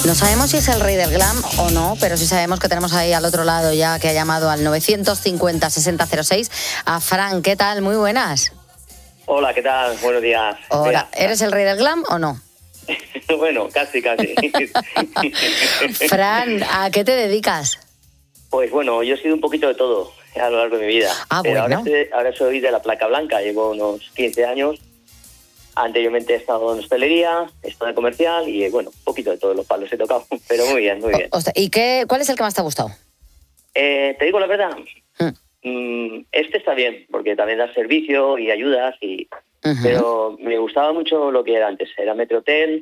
Speaker 10: No sabemos si es el rey del glam o no, pero sí sabemos que tenemos ahí al otro lado ya que ha llamado al novecientos cincuenta sesenta cero seis a Fran. ¿Qué tal? Muy buenas.
Speaker 16: Hola, ¿qué tal? Buenos días.
Speaker 10: Hola, ¿eres el rey del glam o no?
Speaker 16: Bueno, casi, casi.
Speaker 10: Fran, ¿a qué te dedicas?
Speaker 16: Pues bueno, yo he sido un poquito de todo a lo largo de mi vida.
Speaker 10: Ah,
Speaker 16: Pero
Speaker 10: bueno.
Speaker 16: ahora, estoy- ahora soy de la placa blanca, llevo unos quince años. Anteriormente he estado en hostelería, he estado en comercial y bueno, un poquito de todos los palos he tocado. Pero muy bien, muy bien.
Speaker 10: O sea, ¿y qué, cuál es el que más te ha gustado?
Speaker 16: Eh, te digo la verdad, mm, este está bien, porque también da servicio y ayudas, y
Speaker 10: Ujú.
Speaker 16: pero me gustaba mucho lo que era antes. Era Metrotel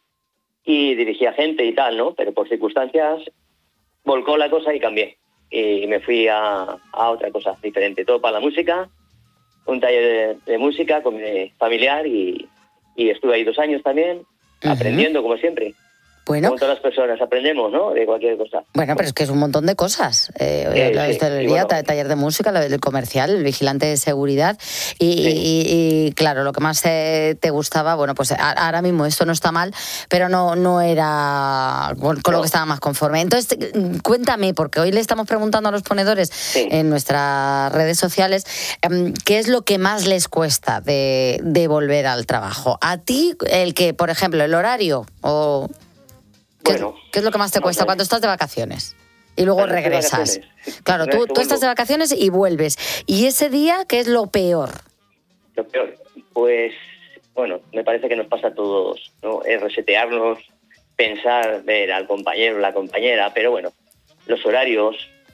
Speaker 16: y dirigía gente y tal, ¿no? Pero por circunstancias volcó la cosa y cambié. Y me fui a, a otra cosa diferente. Todo para la música, un taller de, de música con mi familiar y, y estuve ahí dos años también,
Speaker 10: Ujú.
Speaker 16: aprendiendo como siempre.
Speaker 10: Bueno.
Speaker 16: Como todas las personas, aprendemos, ¿no? De cualquier cosa.
Speaker 10: Bueno, pero es que es un montón de cosas. Eh,
Speaker 16: Eh,
Speaker 10: la
Speaker 16: sí,
Speaker 10: hostelería,
Speaker 16: y bueno.
Speaker 10: ta- taller de música, lo del comercial, el vigilante de seguridad. Y, y- y, claro, lo que más te, te gustaba, bueno, pues a- ahora mismo esto no está mal, pero no, no era con, con lo que estaba más conforme. Entonces, mm, cuéntame, porque hoy le estamos preguntando a los ponedores en nuestras redes sociales, em, ¿qué es lo que más les cuesta de, de volver al trabajo? A ti, el que, por ejemplo, el horario o... ¿Qué,
Speaker 16: Bueno,
Speaker 10: qué es lo que más te cuesta cuando estás de vacaciones? Y luego
Speaker 16: Cuando estoy de
Speaker 10: regresas.
Speaker 16: vacaciones.
Speaker 10: Claro,
Speaker 16: Una
Speaker 10: tú,
Speaker 16: vez que
Speaker 10: tú estás
Speaker 16: vuelvo.
Speaker 10: de vacaciones y vuelves. ¿Y ese día qué es lo peor?
Speaker 16: Lo peor, pues, bueno, me parece que nos pasa a todos, ¿no? Es resetearnos, pensar, ver al compañero, la compañera, pero bueno, los horarios.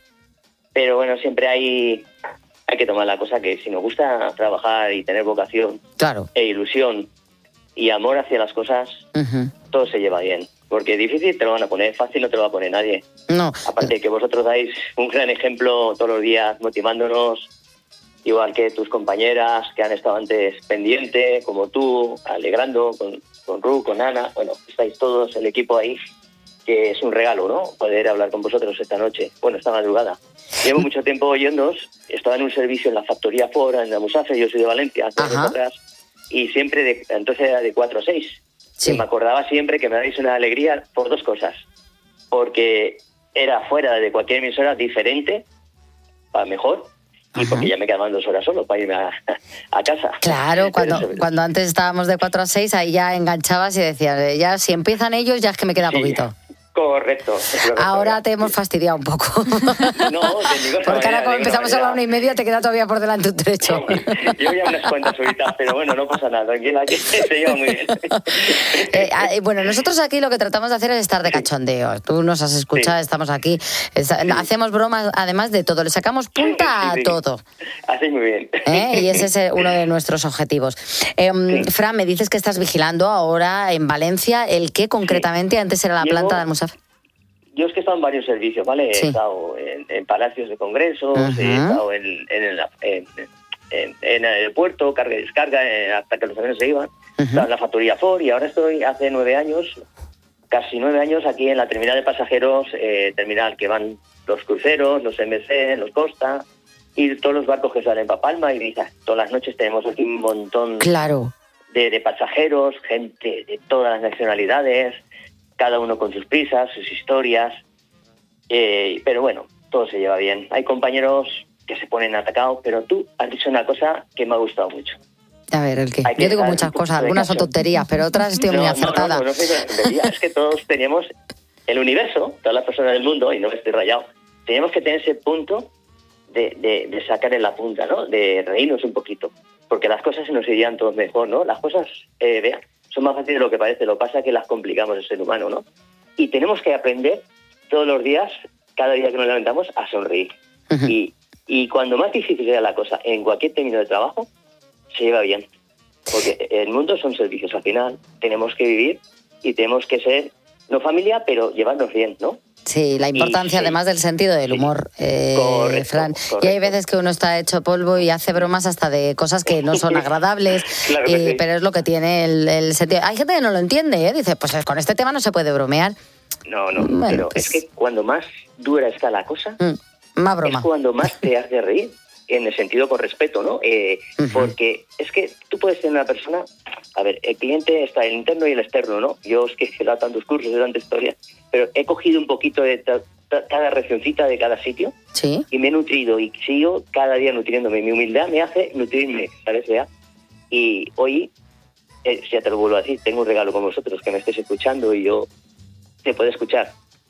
Speaker 16: Pero bueno, siempre hay, hay que tomar la cosa que si nos gusta trabajar y tener vocación
Speaker 10: Claro.
Speaker 16: e ilusión y amor hacia las cosas,
Speaker 10: Ujú.
Speaker 16: todo se lleva bien. Porque difícil te lo van a poner, fácil no te lo va a poner nadie.
Speaker 10: No.
Speaker 16: Aparte de que vosotros dais un gran ejemplo todos los días motivándonos, igual que tus compañeras que han estado antes pendiente, como tú, alegrando, con, con Ru, con Ana. Bueno, estáis todos, el equipo ahí, que es un regalo, ¿no? Poder hablar con vosotros esta noche, bueno, esta madrugada. Llevo mucho tiempo oyéndoos, estaba en un servicio en la factoría Ford, en la Musafe, yo soy de Valencia, de
Speaker 10: Ajá.
Speaker 16: atrás, y siempre, de, entonces era de cuatro a seis. Y me acordaba siempre que me dais una alegría por dos cosas. Porque era fuera de cualquier emisora diferente, para mejor, y porque ya me quedaban dos horas solo para irme a, a casa.
Speaker 10: Claro, cuando,
Speaker 16: Pero eso-
Speaker 10: cuando antes estábamos de cuatro a seis, ahí ya enganchabas y decías, eh, ya si empiezan ellos, ya es que me queda
Speaker 16: Sí.
Speaker 10: poquito.
Speaker 16: Correcto. correcto.
Speaker 10: Ahora te hemos fastidiado un poco.
Speaker 16: No, de ninguna
Speaker 10: Porque ahora
Speaker 16: manera,
Speaker 10: como
Speaker 16: de
Speaker 10: empezamos a
Speaker 16: ninguna
Speaker 10: la una y media, te queda todavía por delante un trecho.
Speaker 16: manera. Yo ya unas cuantas horitas, pero bueno, no pasa nada, tranquila, que se lleva muy bien.
Speaker 10: Eh, ah, eh, bueno, nosotros aquí lo que tratamos de hacer es estar de cachondeo. Tú nos has escuchado, estamos aquí. Está- hacemos bromas, además de todo. Le sacamos punta a
Speaker 16: Sí, sí.
Speaker 10: todo.
Speaker 16: Hacéis muy bien.
Speaker 10: ¿eh? Y ese es eh, uno de nuestros objetivos. Eh, Fran, me dices que estás vigilando ahora en Valencia. ¿El qué concretamente? Antes era la
Speaker 16: Llevo-
Speaker 10: planta de Almusafes.
Speaker 16: Yo es que he estado en varios servicios, ¿vale?
Speaker 10: Sí.
Speaker 16: He estado en, en palacios de congresos,
Speaker 10: Ujú.
Speaker 16: he estado en, en, el, en, en- en el aeropuerto, carga y descarga, eh, hasta que los aviones se iban. He estado en la factoría Ford y ahora estoy hace nueve años, casi nueve años, aquí en la terminal de pasajeros, eh, terminal que van los cruceros, los M C, los Costa y todos los barcos que salen para Palma y Ibiza. Todas las noches tenemos aquí un montón
Speaker 10: Claro.
Speaker 16: de, de pasajeros, gente de todas las nacionalidades, cada uno con sus prisas, sus historias, eh, pero bueno, todo se lleva bien. Hay compañeros que se ponen atacados, pero tú has dicho una cosa que me ha gustado mucho.
Speaker 10: A ver, ¿el qué?
Speaker 16: Hay que
Speaker 10: Yo digo
Speaker 16: dejar
Speaker 10: muchas
Speaker 16: un poquito
Speaker 10: cosas,
Speaker 16: de
Speaker 10: algunas son
Speaker 16: caso.
Speaker 10: tonterías, pero otras estoy muy
Speaker 16: No, no,
Speaker 10: acertada.
Speaker 16: No, no, no, soy una tontería. Es que todos teníamos el universo, todas las personas del mundo, y no me estoy rayado, teníamos que tener ese punto de, de, de sacar en la punta, ¿no? De reírnos un poquito, porque las cosas se nos irían todos mejor, ¿no? Las cosas, eh, vean, son más fáciles de lo que parece, lo que pasa es que las complicamos el ser humano, ¿no? Y tenemos que aprender todos los días, cada día que nos levantamos, a sonreír. y, y cuando más difícil sea la cosa en cualquier término de trabajo, se lleva bien. Porque el mundo son servicios al final, tenemos que vivir y tenemos que ser, no familia, pero llevarnos bien, ¿no?
Speaker 10: Sí, la importancia
Speaker 16: Y, sí.
Speaker 10: además del sentido del humor, eh,
Speaker 16: Correcto,
Speaker 10: Fran. Y
Speaker 16: correcto.
Speaker 10: hay veces que uno está hecho polvo y hace bromas hasta de cosas que no son agradables,
Speaker 16: Claro que
Speaker 10: y-
Speaker 16: sí.
Speaker 10: pero es lo que tiene el, el sentido. Hay gente que no lo entiende, ¿eh? Dice, pues con este tema no se puede bromear.
Speaker 16: No, no,
Speaker 10: Bueno,
Speaker 16: pero
Speaker 10: pues-
Speaker 16: es que cuando más dura está la cosa,
Speaker 10: Mm, más broma.
Speaker 16: es cuando más te hace reír. en el sentido con respeto, ¿no? Eh, uh-huh. Porque es que tú puedes ser una persona... A ver, el cliente está el interno y el externo, ¿no? Yo es que he dado tantos cursos de tanta historia, pero he cogido un poquito de ta, ta, cada regioncita de cada sitio.
Speaker 10: Sí.
Speaker 16: Y me he nutrido y sigo cada día nutriéndome. Mi humildad me hace nutrirme, ¿sabes? ¿Vea? Y hoy, eh, ya te lo vuelvo a decir, tengo un regalo con vosotros, que me estés escuchando y yo te puedo escuchar.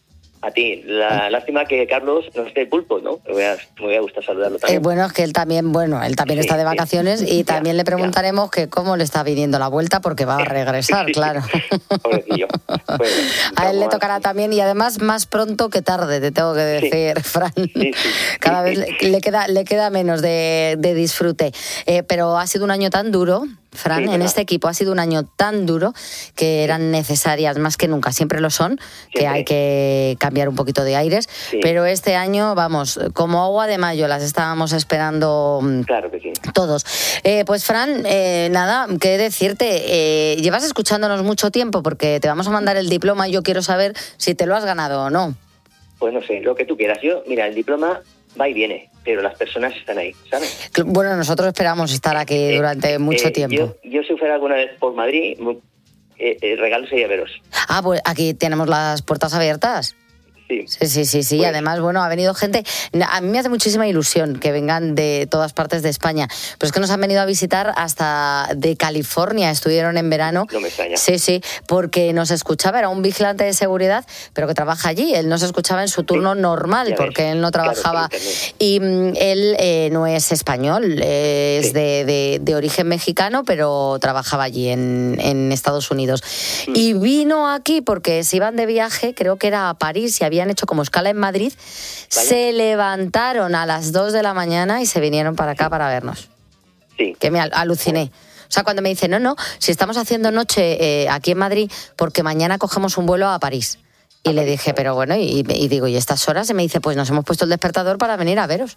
Speaker 16: A ti. La lástima que Carlos no esté pulpo, ¿no? Me voy a, me voy a gustar saludarlo también.
Speaker 10: Eh, bueno, es que él también, bueno, él también sí, está de vacaciones sí, y también ya, le preguntaremos ya. que cómo le está viniendo la vuelta porque va a regresar, claro.
Speaker 16: Pobrecillo. Bueno,
Speaker 10: a él le tocará también y además más pronto que tarde, te tengo que decir, sí. Fran. Sí, sí. Cada vez le, le, queda, le queda menos de, de disfrute. Eh, pero ha sido un año tan duro, Fran, sí, en este equipo ha sido un año tan duro que eran necesarias más que nunca, siempre lo son, siempre. Que hay que cambiar un poquito de aires, sí. Pero este año, vamos, como agua de mayo, las estábamos esperando
Speaker 16: claro que sí.
Speaker 10: todos. Eh, pues Fran, eh, nada, qué decirte, eh, llevas escuchándonos mucho tiempo porque te vamos a mandar el diploma y yo quiero saber si te lo has ganado o no.
Speaker 16: Pues no sé, lo que tú quieras. Yo, mira, el diploma va y viene, pero las personas están ahí, ¿sabes?
Speaker 10: Bueno, nosotros esperamos estar aquí eh, durante mucho
Speaker 16: eh,
Speaker 10: tiempo.
Speaker 16: Yo, yo si fuera alguna vez por Madrid, eh, el regalo sería veros.
Speaker 10: Ah, pues aquí tenemos las puertas abiertas.
Speaker 16: Sí,
Speaker 10: sí, sí, sí, sí. Pues, además, bueno, ha venido gente, a mí me hace muchísima ilusión que vengan de todas partes de España, pero es que nos han venido a visitar hasta de California, estuvieron en verano.
Speaker 16: No me extraña.
Speaker 10: Sí, sí, porque nos escuchaba, era un vigilante de seguridad, pero que trabaja allí, él nos escuchaba en su turno sí, normal, porque ves. Él no trabajaba, claro, y mm, él eh, no es español, eh, es sí. de, de, de origen mexicano, pero trabajaba allí en, en Estados Unidos. Mm. Y vino aquí porque se iban de viaje, creo que era a París, y había habían hecho como escala en Madrid, ¿vale? Se levantaron a las dos de la mañana y se vinieron para acá para vernos.
Speaker 16: Sí.
Speaker 10: Que me aluciné. O sea, cuando me dicen, no, no, si estamos haciendo noche eh, aquí en Madrid, porque mañana cogemos un vuelo a París. Y a le París, dije, ¿sabes? Pero bueno, y, y digo, ¿y estas horas? Y me dice, pues nos hemos puesto el despertador para venir a veros.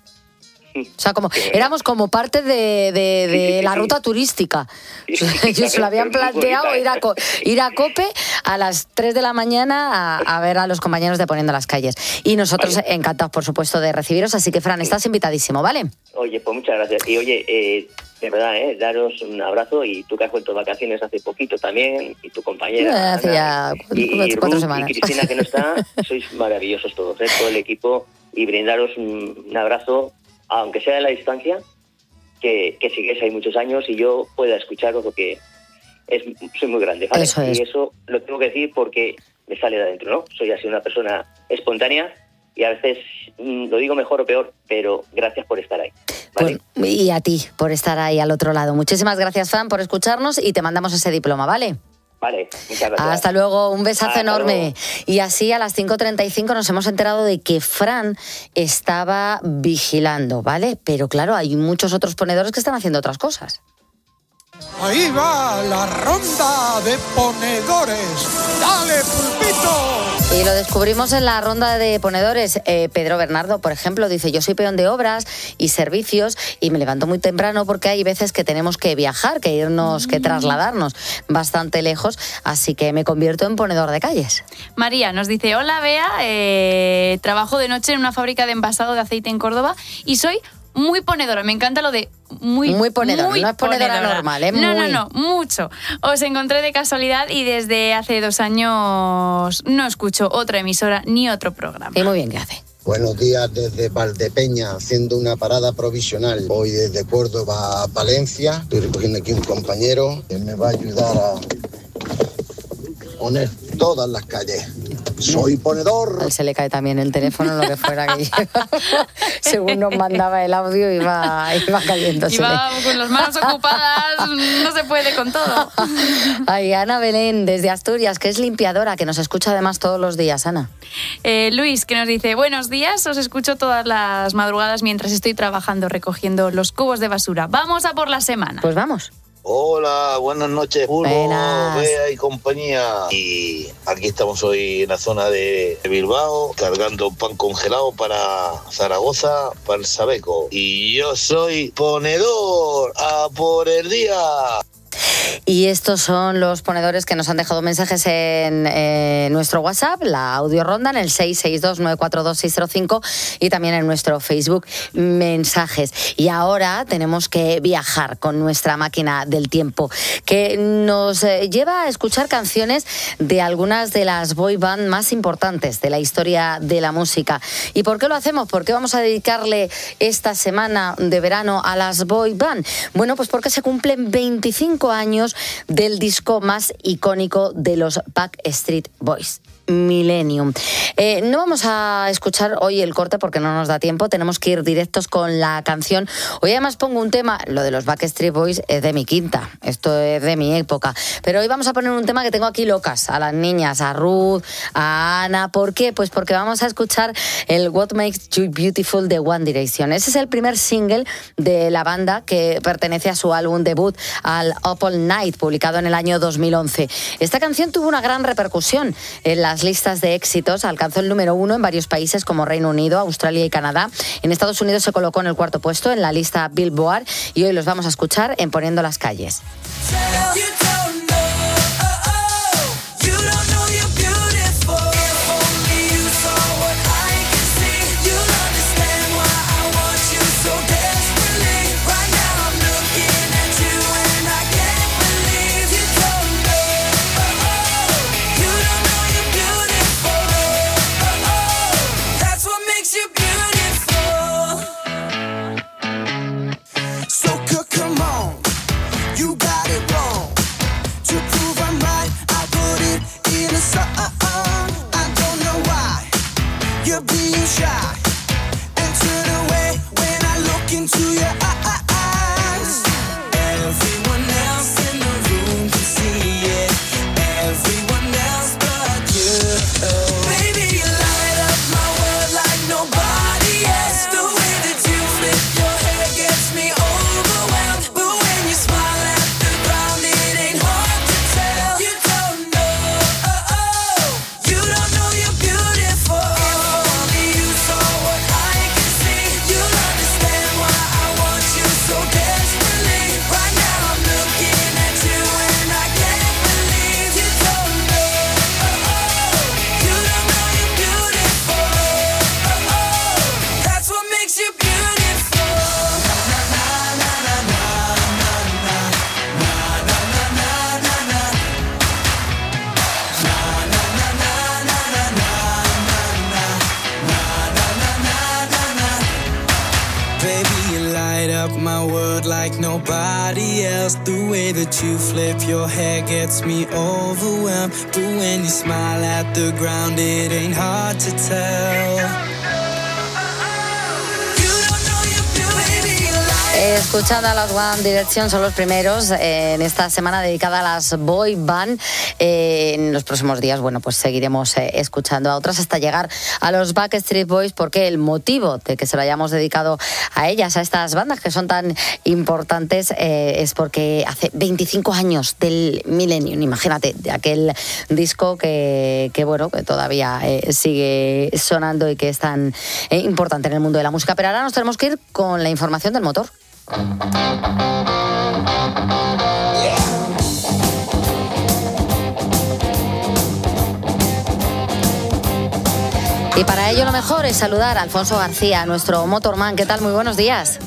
Speaker 10: O sea, como éramos como parte de, de, de sí, sí, la ruta sí. turística. Ellos se lo habían planteado ir a, ir a COPE a las tres de la mañana a, a ver a los compañeros de Poniendo las Calles. Y nosotros vale. encantados, por supuesto, de recibiros. Así que, Fran, estás invitadísimo, ¿vale?
Speaker 16: Oye, pues muchas gracias. Y oye, eh, de verdad, eh, daros un abrazo. Y tú que has vuelto de vacaciones hace poquito también, y tu compañera.
Speaker 10: Hace ya
Speaker 16: y,
Speaker 10: cuatro, cuatro
Speaker 16: y
Speaker 10: semanas.
Speaker 16: Y Cristina, que no está, sois maravillosos todos, eh, todo el equipo. Y brindaros un, un abrazo, aunque sea a la distancia, que, que sigáis ahí muchos años y yo pueda escucharos porque es, soy muy grande, ¿vale?
Speaker 10: Eso es.
Speaker 16: Y eso lo tengo que decir porque me sale de adentro, ¿no? Soy así una persona espontánea y a veces mmm, lo digo mejor o peor, pero gracias por estar ahí, ¿vale?
Speaker 10: Pues, y a ti por estar ahí al otro lado. Muchísimas gracias, Fran, por escucharnos y te mandamos ese diploma, ¿vale?
Speaker 16: Vale, muchas gracias.
Speaker 10: Hasta luego, un besazo
Speaker 16: Hasta
Speaker 10: enorme.
Speaker 16: Luego.
Speaker 10: Y así a las cinco treinta y cinco nos hemos enterado de que Fran estaba vigilando, ¿vale? Pero claro, hay muchos otros ponedores que están haciendo otras cosas.
Speaker 17: Ahí va la ronda de ponedores. ¡Dale, pulpito!
Speaker 10: Y lo descubrimos en la ronda de ponedores. Eh, Pedro Bernardo, por ejemplo, dice, yo soy peón de obras y servicios y me levanto muy temprano porque hay veces que tenemos que viajar, que irnos, que trasladarnos bastante lejos, así que me convierto en ponedor de calles.
Speaker 12: María nos dice, hola Bea, eh, trabajo de noche en una fábrica de envasado de aceite en Córdoba y soy muy ponedora, me encanta lo de muy
Speaker 10: muy ponedora,
Speaker 12: muy
Speaker 10: no es ponedora,
Speaker 12: ponedora.
Speaker 10: normal, ¿eh?
Speaker 12: No,
Speaker 10: muy.
Speaker 12: no, no, mucho. Os encontré de casualidad y desde hace dos años no escucho otra emisora ni otro programa.
Speaker 10: Y muy bien, ¿qué hace?
Speaker 18: Buenos días desde Valdepeña, haciendo una parada provisional. Hoy desde Córdoba a Valencia. Estoy recogiendo aquí un compañero que me va a ayudar a poner todas las calles. Soy ponedor.
Speaker 10: A él se le cae también el teléfono, lo que fuera que lleva. Según nos mandaba el audio, iba, iba cayéndose.
Speaker 12: Iba con las manos ocupadas, no se puede con todo.
Speaker 10: Ay, Ana Belén, desde Asturias, que es limpiadora, que nos escucha además todos los días, Ana.
Speaker 12: Eh, Luis, que nos dice, buenos días, os escucho todas las madrugadas mientras estoy trabajando recogiendo los cubos de basura. Vamos a por la semana.
Speaker 10: Pues vamos.
Speaker 19: Hola, buenas noches, Pulpo,
Speaker 10: Buenas.
Speaker 19: Bea y compañía. Y aquí estamos hoy en la zona de Bilbao, cargando pan congelado para Zaragoza, para el Sabeco. Y yo soy ponedor, a por el día.
Speaker 10: Y estos son los ponedores que nos han dejado mensajes en eh, nuestro WhatsApp, la audio ronda en el seis seis dos nueve cuatro dos seis cero cinco y también en nuestro Facebook mensajes. Y ahora tenemos que viajar con nuestra máquina del tiempo, que nos eh, lleva a escuchar canciones de algunas de las boy band más importantes de la historia de la música. ¿Y por qué lo hacemos? ¿Por qué vamos a dedicarle esta semana de verano a las boy band? Bueno, pues porque se cumplen veinticinco años del disco más icónico de los Backstreet Boys, Millennium. Eh, no vamos a escuchar hoy el corte porque no nos da tiempo, tenemos que ir directos con la canción. Hoy además pongo un tema, lo de los Backstreet Boys es de mi quinta, esto es de mi época, pero hoy vamos a poner un tema que tengo aquí locas, a las niñas, a Ruth, a Ana. ¿Por qué? Pues porque vamos a escuchar el What Makes You Beautiful de One Direction. Ese es el primer single de la banda que pertenece a su álbum debut, al Up All Night, publicado en el año dos mil once. Esta canción tuvo una gran repercusión en las listas de éxitos, alcanzó el número uno en varios países como Reino Unido, Australia y Canadá. En Estados Unidos se colocó en el cuarto puesto en la lista Billboard y hoy los vamos a escuchar en Poniendo las calles.
Speaker 20: Nobody else, the way that you flip your hair gets me overwhelmed. But when you smile at the ground, it ain't hard to tell.
Speaker 10: Escuchando a las One Direction, son los primeros en esta semana dedicada a las boy band. Eh, en los próximos días, bueno, pues seguiremos eh, escuchando a otras hasta llegar a los Backstreet Boys, porque el motivo de que se lo hayamos dedicado a ellas, a estas bandas que son tan importantes, eh, es porque hace veinticinco años del Millennium, imagínate, de aquel disco que, que bueno, que todavía eh, sigue sonando y que es tan eh, importante en el mundo de la música. Pero ahora nos tenemos que ir con la información del motor. Y para ello lo mejor es saludar a Alfonso García, nuestro motorman. ¿Qué tal? Muy buenos días.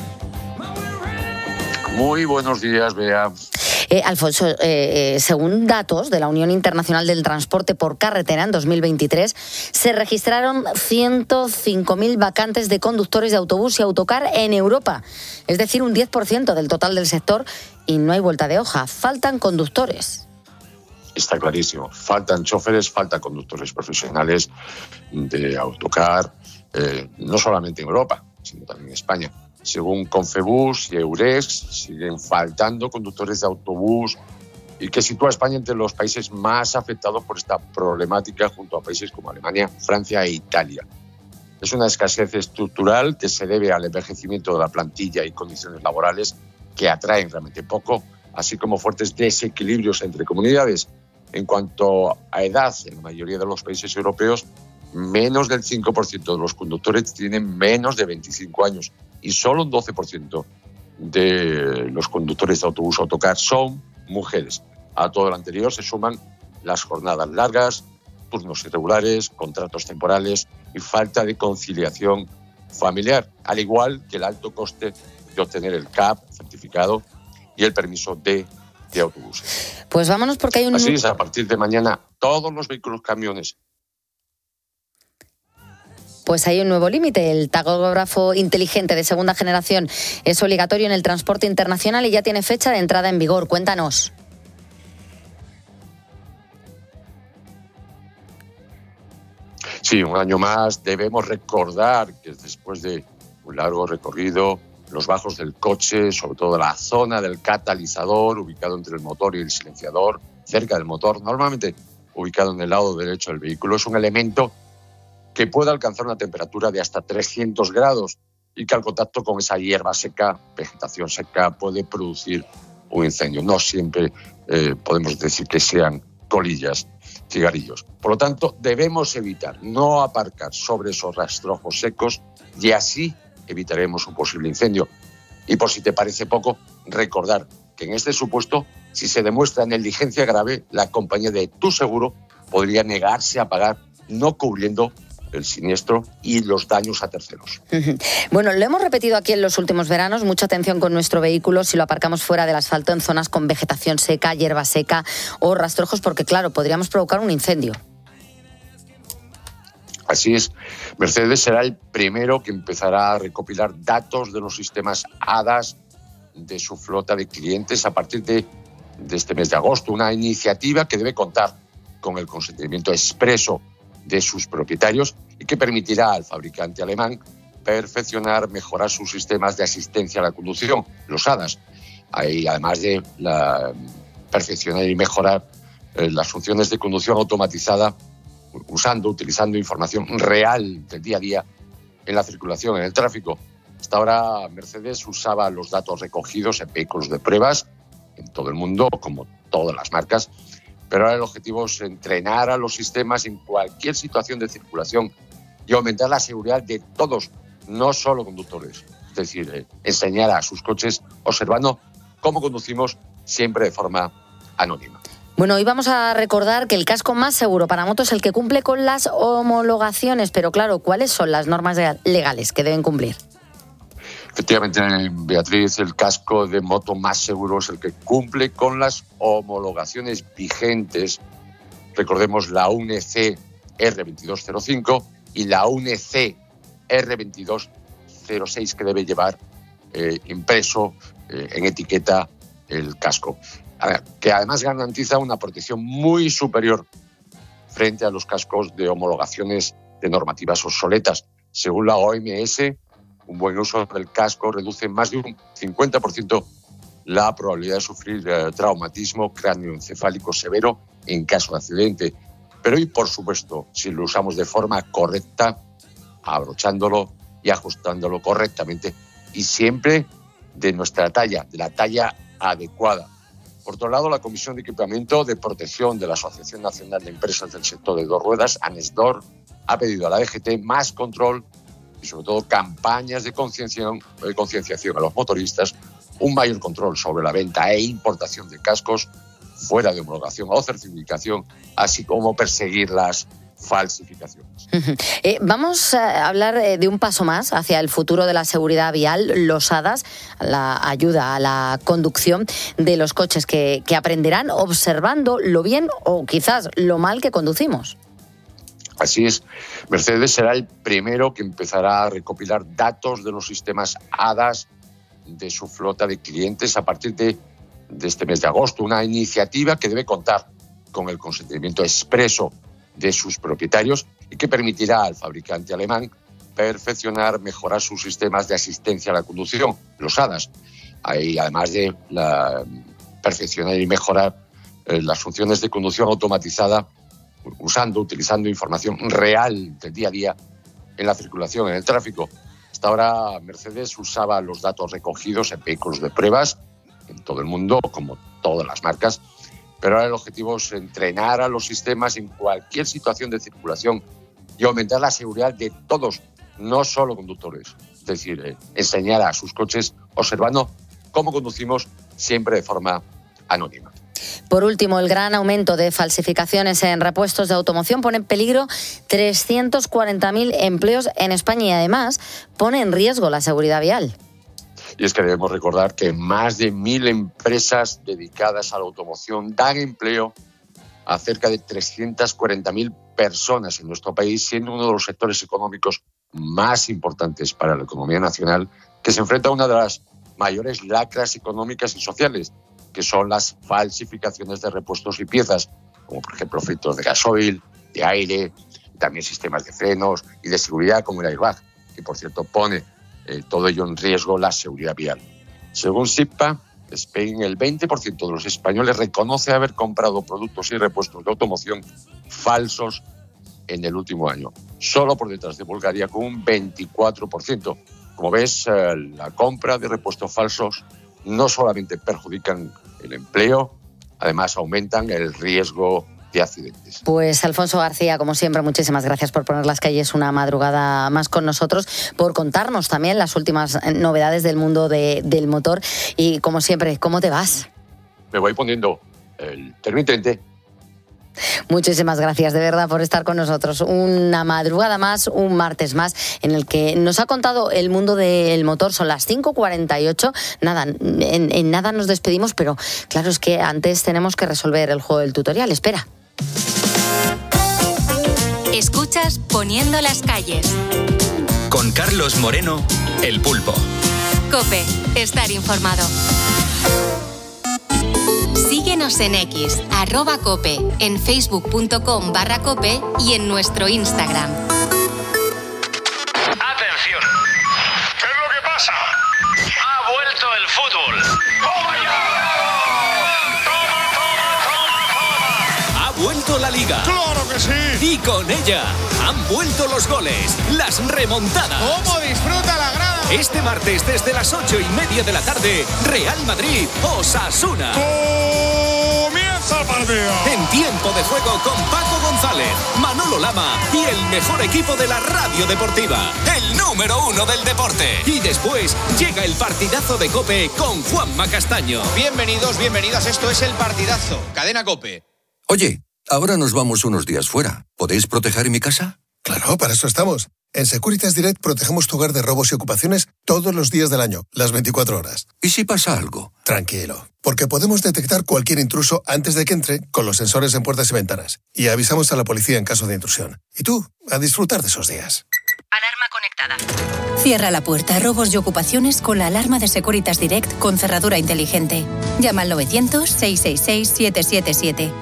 Speaker 21: Muy buenos días, Bea.
Speaker 10: Eh, Alfonso, eh, eh, según datos de la Unión Internacional del Transporte por Carretera, en dos mil veintitrés se registraron ciento cinco mil vacantes de conductores de autobús y autocar en Europa. Es decir, un diez por ciento del total del sector, y no hay vuelta de hoja. Faltan conductores.
Speaker 21: Está clarísimo. Faltan choferes, faltan conductores profesionales de autocar, eh, no solamente en Europa, sino también en España. Según Confebus y Eures, siguen faltando conductores de autobús, y que sitúa a España entre los países más afectados por esta problemática, junto a países como Alemania, Francia e Italia. Es una escasez estructural que se debe al envejecimiento de la plantilla y condiciones laborales que atraen realmente poco, así como fuertes desequilibrios entre comunidades. En cuanto a edad, en la mayoría de los países europeos, menos del cinco por ciento de los conductores tienen menos de veinticinco años y solo un doce por ciento de los conductores de autobús o autocar son mujeres. A todo lo anterior se suman las jornadas largas, turnos irregulares, contratos temporales y falta de conciliación familiar, al igual que el alto coste de obtener el C A P, certificado, y el permiso D de autobuses.
Speaker 10: Pues vámonos porque hay un...
Speaker 21: Así es, a partir de mañana todos los vehículos, camiones...
Speaker 10: Pues hay un nuevo límite. El tacógrafo inteligente de segunda generación es obligatorio en el transporte internacional y ya tiene fecha de entrada en vigor. Cuéntanos.
Speaker 21: Sí, un año más. Debemos recordar que después de un largo recorrido, los bajos del coche, sobre todo la zona del catalizador, ubicado entre el motor y el silenciador, cerca del motor, normalmente ubicado en el lado derecho del vehículo, es un elemento que puede alcanzar una temperatura de hasta trescientos grados y que al contacto con esa hierba seca, vegetación seca, puede producir un incendio. No siempre eh, podemos decir que sean colillas, cigarrillos. Por lo tanto, debemos evitar no aparcar sobre esos rastrojos secos y así evitaremos un posible incendio. Y por si te parece poco, recordar que en este supuesto, si se demuestra negligencia grave, la compañía de tu seguro podría negarse a pagar, no cubriendo el siniestro y los daños a terceros.
Speaker 10: Bueno, lo hemos repetido aquí en los últimos veranos, mucha atención con nuestro vehículo si lo aparcamos fuera del asfalto en zonas con vegetación seca, hierba seca o rastrojos, porque claro, podríamos provocar un incendio.
Speaker 21: Así es, Mercedes será el primero que empezará a recopilar datos de los sistemas A D A S de su flota de clientes a partir de, de este mes de agosto, una iniciativa que debe contar con el consentimiento expreso de sus propietarios y que permitirá al fabricante alemán perfeccionar, mejorar sus sistemas de asistencia a la conducción, los A D A S, ahí, además de la, perfeccionar y mejorar eh, las funciones de conducción automatizada, usando, utilizando información real del día a día en la circulación, en el tráfico. Hasta ahora Mercedes usaba los datos recogidos en vehículos de pruebas en todo el mundo, como todas las marcas, pero ahora el objetivo es entrenar a los sistemas en cualquier situación de circulación y aumentar la seguridad de todos, no solo conductores. Es decir, eh, enseñar a sus coches observando cómo conducimos siempre de forma anónima.
Speaker 10: Bueno, hoy vamos a recordar que el casco más seguro para motos es el que cumple con las homologaciones, pero claro, ¿cuáles son las normas legales que deben cumplir?
Speaker 21: Efectivamente, Beatriz, el casco de moto más seguro es el que cumple con las homologaciones vigentes. Recordemos la U N E C R veintidós cero cinco y la U N E C R veintidós cero seis, que debe llevar eh, impreso eh, en etiqueta el casco. A ver, que además garantiza una protección muy superior frente a los cascos de homologaciones de normativas obsoletas. Según la O M S, un buen uso del casco reduce más de un cincuenta por ciento la probabilidad de sufrir eh, traumatismo cráneoencefálico severo en caso de accidente. Pero y por supuesto, si lo usamos de forma correcta, abrochándolo y ajustándolo correctamente y siempre de nuestra talla, de la talla adecuada. Por otro lado, la Comisión de Equipamiento de Protección de la Asociación Nacional de Empresas del Sector de Dos Ruedas, ANESDOR, ha pedido a la D G T más control y sobre todo campañas de concienciación, de concienciación a los motoristas, un mayor control sobre la venta e importación de cascos fuera de homologación o certificación, así como perseguir las falsificaciones.
Speaker 10: Eh, vamos a hablar eh, de un paso más hacia el futuro de la seguridad vial, los A D A S, la ayuda a la conducción de los coches que, que aprenderán observando lo bien o quizás lo mal que conducimos.
Speaker 21: Así es, Mercedes será el primero que empezará a recopilar datos de los sistemas A D A S de su flota de clientes a partir de, de este mes de agosto, una iniciativa que debe contar con el consentimiento expreso de sus propietarios y que permitirá al fabricante alemán perfeccionar, mejorar sus sistemas de asistencia a la conducción, los A D A S, ahí, además de la, perfeccionar y mejorar eh, las funciones de conducción automatizada, usando, utilizando información real del día a día en la circulación, en el tráfico. Hasta ahora Mercedes usaba los datos recogidos en vehículos de pruebas en todo el mundo, como todas las marcas, pero ahora el objetivo es entrenar a los sistemas en cualquier situación de circulación y aumentar la seguridad de todos, no solo conductores. Es decir, eh, enseñar a sus coches observando cómo conducimos siempre de forma anónima.
Speaker 10: Por último, el gran aumento de falsificaciones en repuestos de automoción pone en peligro trescientos cuarenta mil empleos en España y además pone en riesgo la seguridad vial.
Speaker 21: Y es que debemos recordar que más de mil empresas dedicadas a la automoción dan empleo a cerca de trescientas cuarenta mil personas en nuestro país, siendo uno de los sectores económicos más importantes para la economía nacional, que se enfrenta a una de las mayores lacras económicas y sociales, que son las falsificaciones de repuestos y piezas, como por ejemplo filtros de gasoil, de aire, también sistemas de frenos y de seguridad como el airbag, que por cierto pone eh, todo ello en riesgo la seguridad vial. Según SIPA, Spain, el veinte por ciento de los españoles reconoce haber comprado productos y repuestos de automoción falsos en el último año, solo por detrás de Bulgaria con un veinticuatro por ciento. Como ves, eh, la compra de repuestos falsos no solamente perjudican el empleo, además aumentan el riesgo de accidentes.
Speaker 10: Pues Alfonso García, como siempre, muchísimas gracias por poner las calles una madrugada más con nosotros, por contarnos también las últimas novedades del mundo de, del motor y, como siempre, ¿cómo te vas?
Speaker 21: Me voy poniendo el intermitente.
Speaker 10: Muchísimas gracias de verdad por estar con nosotros. Una madrugada más, un martes más, en el que nos ha contado el mundo del motor. Son las cinco cuarenta y ocho. Nada, en, en nada nos despedimos, pero claro, es que antes tenemos que resolver el juego del tutorial. Espera.
Speaker 8: Escuchas Poniendo las calles.
Speaker 7: Con Carlos Moreno, El Pulpo.
Speaker 8: COPE, estar informado. Síguenos en X, arroba COPE, en facebook.com barra COPE y en nuestro Instagram.
Speaker 3: ¡Atención! ¿Qué es lo que pasa? Ha vuelto el fútbol. ¡Toma ya! ¡Toma, toma, toma, toma!
Speaker 22: Ha vuelto la Liga.
Speaker 3: ¡Claro que sí!
Speaker 22: Y con ella han vuelto los goles, las remontadas.
Speaker 3: ¿Cómo disfruta la grada?
Speaker 22: Este martes desde las ocho y media de la tarde, Real Madrid, Osasuna.
Speaker 3: ¡Comienza el partido!
Speaker 22: En tiempo de juego con Paco González, Manolo Lama y el mejor equipo de la radio deportiva, el número uno del deporte. Y después llega el partidazo de COPE con Juanma Castaño.
Speaker 23: Bienvenidos, bienvenidas, esto es el partidazo. Cadena COPE.
Speaker 24: Oye, ahora nos vamos unos días fuera. ¿Podéis proteger mi casa?
Speaker 25: Claro, para eso estamos. En Securitas Direct protegemos tu hogar de robos y ocupaciones todos los días del año, las veinticuatro horas.
Speaker 24: ¿Y si pasa algo?
Speaker 25: Tranquilo, porque podemos detectar cualquier intruso antes de que entre con los sensores en puertas y ventanas. Y avisamos a la policía en caso de intrusión. Y tú, a disfrutar de esos días.
Speaker 26: Alarma conectada. Cierra la puerta a robos y ocupaciones con la alarma de Securitas Direct con cerradura inteligente. Llama al novecientos, seiscientos sesenta y seis, siete siete siete.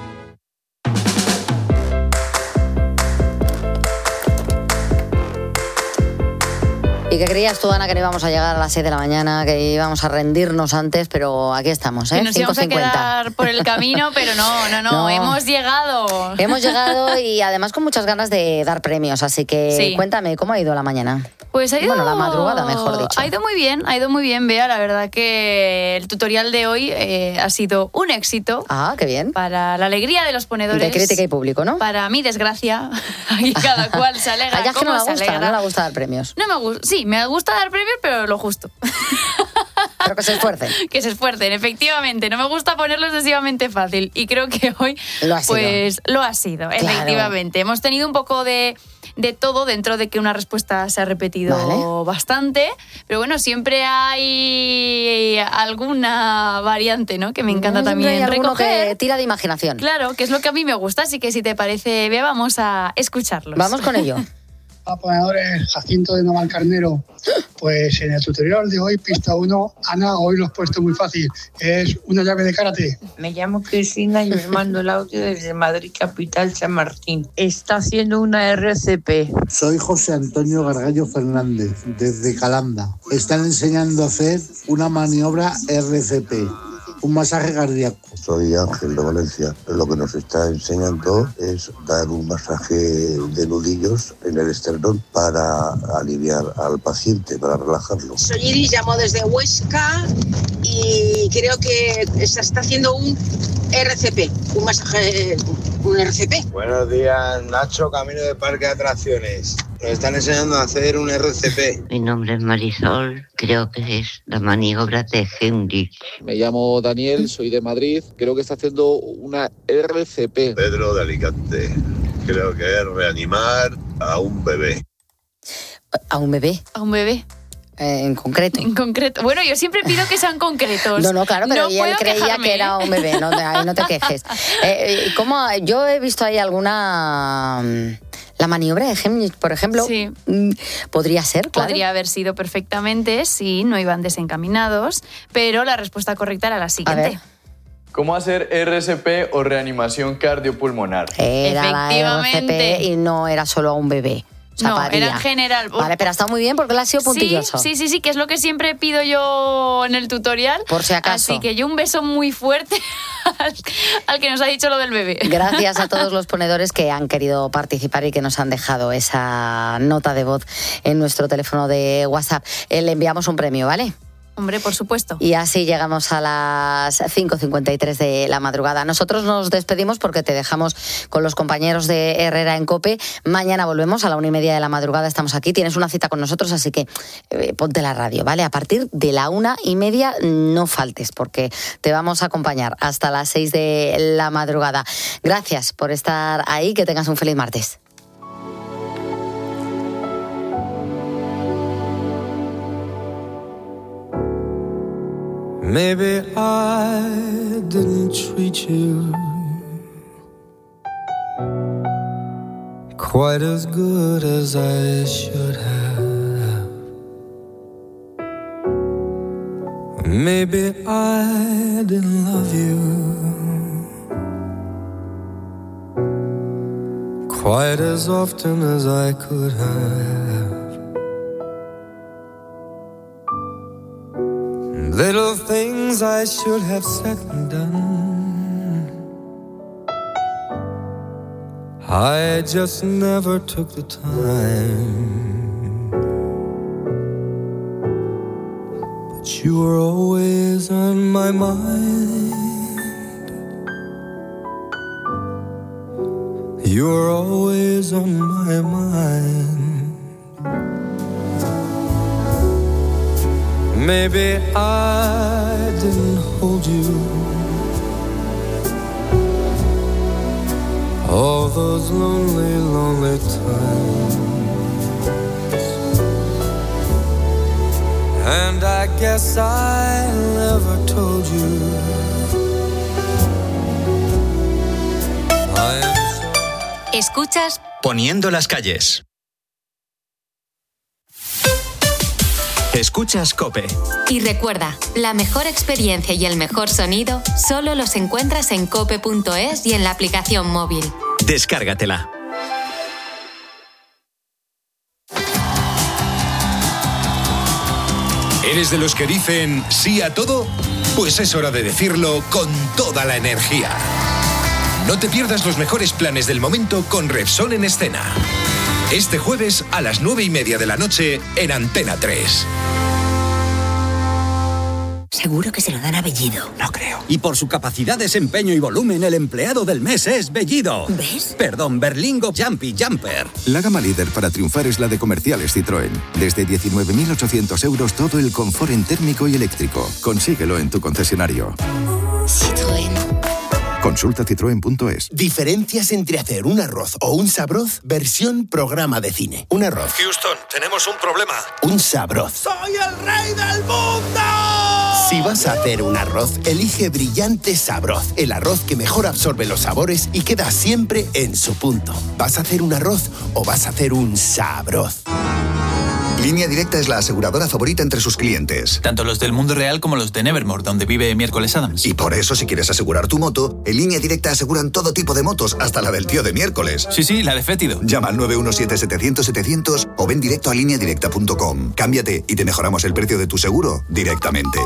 Speaker 10: ¿Y qué creías tú, Ana, que no íbamos a llegar a las seis de la mañana, que íbamos a rendirnos antes? Pero aquí estamos, ¿eh?
Speaker 12: Que nos íbamos a quedar por el camino, pero no, no, no, no, hemos llegado.
Speaker 10: Hemos llegado y además con muchas ganas de dar premios, así que sí. Cuéntame, ¿cómo ha ido la mañana?
Speaker 12: Pues ha ido...
Speaker 10: Bueno, la madrugada, mejor dicho.
Speaker 12: Ha ido muy bien, ha ido muy bien, Bea. La verdad que el tutorial de hoy eh, ha sido un éxito.
Speaker 10: Ah, qué bien.
Speaker 12: Para la alegría de los ponedores.
Speaker 10: De crítica y público, ¿no?
Speaker 12: Para mi desgracia. Aquí cada cual se alegra.
Speaker 10: Allá es que no le gusta, no le gusta dar premios.
Speaker 12: No me gusta, sí, me gusta dar premios, pero lo justo.
Speaker 10: Pero que se esfuercen.
Speaker 12: Que se esfuercen, efectivamente. No me gusta ponerlo excesivamente fácil. Y creo que hoy,
Speaker 10: lo ha
Speaker 12: pues,
Speaker 10: sido.
Speaker 12: lo ha sido,
Speaker 10: Claro.
Speaker 12: efectivamente. Hemos tenido un poco de, de todo dentro de que una respuesta se ha repetido
Speaker 10: Vale.
Speaker 12: bastante. Pero bueno, siempre hay alguna variante, ¿no? Que me encanta
Speaker 10: Siempre
Speaker 12: también
Speaker 10: hay alguno
Speaker 12: recoger.
Speaker 10: que tira de imaginación.
Speaker 12: Claro, que es lo que a mí me gusta. Así que si te parece, Bea, vamos a escucharlos.
Speaker 10: Vamos con ello.
Speaker 27: Ponedores, Jacinto de Navalcarnero. Pues en el tutorial de hoy, pista uno, Ana, hoy lo has puesto muy fácil. Es una llave de karate.
Speaker 28: Me llamo Cristina y me mando el audio desde Madrid Capital, San Martín. Está haciendo una R C P.
Speaker 29: Soy José Antonio Gargallo Fernández, desde Calanda. Están enseñando a hacer una maniobra R C P, un masaje cardíaco.
Speaker 30: Soy Ángel de Valencia. Lo que nos está enseñando es dar un masaje de nudillos en el esternón para aliviar al paciente, para relajarlo.
Speaker 31: Soy Iris, llamo desde Huesca y creo que se está haciendo un R C P, un masaje, un R C P.
Speaker 32: Buenos días, Nacho, camino de Parque de Atracciones.
Speaker 30: Nos están enseñando a hacer un R C P.
Speaker 1: Mi nombre es Marisol, creo que es la maniobra de Hendrix.
Speaker 2: Me llamo Daniel, soy de Madrid, creo que está haciendo una R C P.
Speaker 30: Pedro de Alicante, creo que es reanimar a un bebé.
Speaker 10: ¿A un bebé?
Speaker 12: A un bebé.
Speaker 10: Eh, en concreto.
Speaker 12: En concreto. Bueno, yo siempre pido que sean concretos.
Speaker 10: No, no, claro, pero
Speaker 12: no
Speaker 10: él creía
Speaker 12: quejarme,
Speaker 10: que era un bebé, no, ahí no te quejes. Eh, ¿cómo? Yo he visto ahí alguna... La maniobra de Hendrix, por ejemplo,
Speaker 12: sí.
Speaker 10: podría ser, claro.
Speaker 12: Podría haber sido perfectamente si no iban desencaminados, pero la respuesta correcta era la siguiente.
Speaker 4: ¿Cómo hacer R S P o reanimación cardiopulmonar?
Speaker 10: Era la R C P y no era solo a un bebé.
Speaker 12: No, era en general.
Speaker 10: Vale, pero ha estado muy bien porque él ha sido puntilloso.
Speaker 12: Sí, sí, sí, sí, que es lo que siempre pido yo en el tutorial.
Speaker 10: Por si acaso.
Speaker 12: Así que yo un beso muy fuerte al, al que nos ha dicho lo del bebé.
Speaker 10: Gracias a todos los ponedores que han querido participar y que nos han dejado esa nota de voz en nuestro teléfono de WhatsApp. Eh, le enviamos un premio, ¿vale?
Speaker 12: Hombre, por supuesto.
Speaker 10: Y así llegamos a las cinco cincuenta y tres de la madrugada. Nosotros nos despedimos porque te dejamos con los compañeros de Herrera en COPE. Mañana volvemos a la una y media de la madrugada. Estamos aquí. Tienes una cita con nosotros, así que eh, ponte la radio, ¿vale? A partir de la una y media no faltes porque te vamos a acompañar hasta las seis de la madrugada. Gracias por estar ahí. Que tengas un feliz martes.
Speaker 20: Maybe I didn't treat you quite as good as I should have. Maybe I didn't love you quite as often as I could have. Little things I should have said and done, I just never took the time. But you were always on my mind. You were always on my mind. Maybe I didn't hold you all those lonely, lonely times. And I guess I never told you I am so...
Speaker 8: Escuchas
Speaker 7: Poniendo las calles. Escuchas COPE.
Speaker 8: Y recuerda, la mejor experiencia y el mejor sonido solo los encuentras en cope punto es y en la aplicación móvil.
Speaker 7: Descárgatela.
Speaker 5: ¿Eres de los que dicen sí a todo? Pues es hora de decirlo con toda la energía. No te pierdas los mejores planes del momento con Repsol en escena. Este jueves a las nueve y media de la noche en Antena tres.
Speaker 6: Seguro que se lo dan a Bellido.
Speaker 9: No creo. Y por su capacidad, desempeño y volumen, el empleado del mes es Bellido.
Speaker 6: ¿Ves?
Speaker 9: Perdón, Berlingo Jumpy Jumper.
Speaker 11: La gama líder para triunfar es la de Comerciales Citroën. Desde diecinueve mil ochocientos euros todo el confort en térmico y eléctrico. Consíguelo en tu concesionario.
Speaker 6: Citroën.
Speaker 11: Consulta citroen punto es.
Speaker 13: Diferencias entre hacer un arroz o un sabroz, versión programa de cine. Un arroz.
Speaker 14: Houston, tenemos un problema.
Speaker 13: Un sabroz.
Speaker 14: ¡Soy el rey del mundo!
Speaker 13: Si vas a hacer un arroz, elige Brillante Sabroz. El arroz que mejor absorbe los sabores y queda siempre en su punto. ¿Vas a hacer un arroz o vas a hacer un sabroz?
Speaker 15: Línea Directa es la aseguradora favorita entre sus clientes.
Speaker 16: Tanto los del mundo real como los de Nevermore, donde vive Miércoles Adams.
Speaker 15: Y por eso, si quieres asegurar tu moto, en Línea Directa aseguran todo tipo de motos, hasta la del tío de Miércoles.
Speaker 16: Sí, sí, la de Fétido.
Speaker 15: Llama al nueve uno siete, setecientos, setecientos o ven directo a línea directa punto com. Cámbiate y te mejoramos el precio de tu seguro directamente.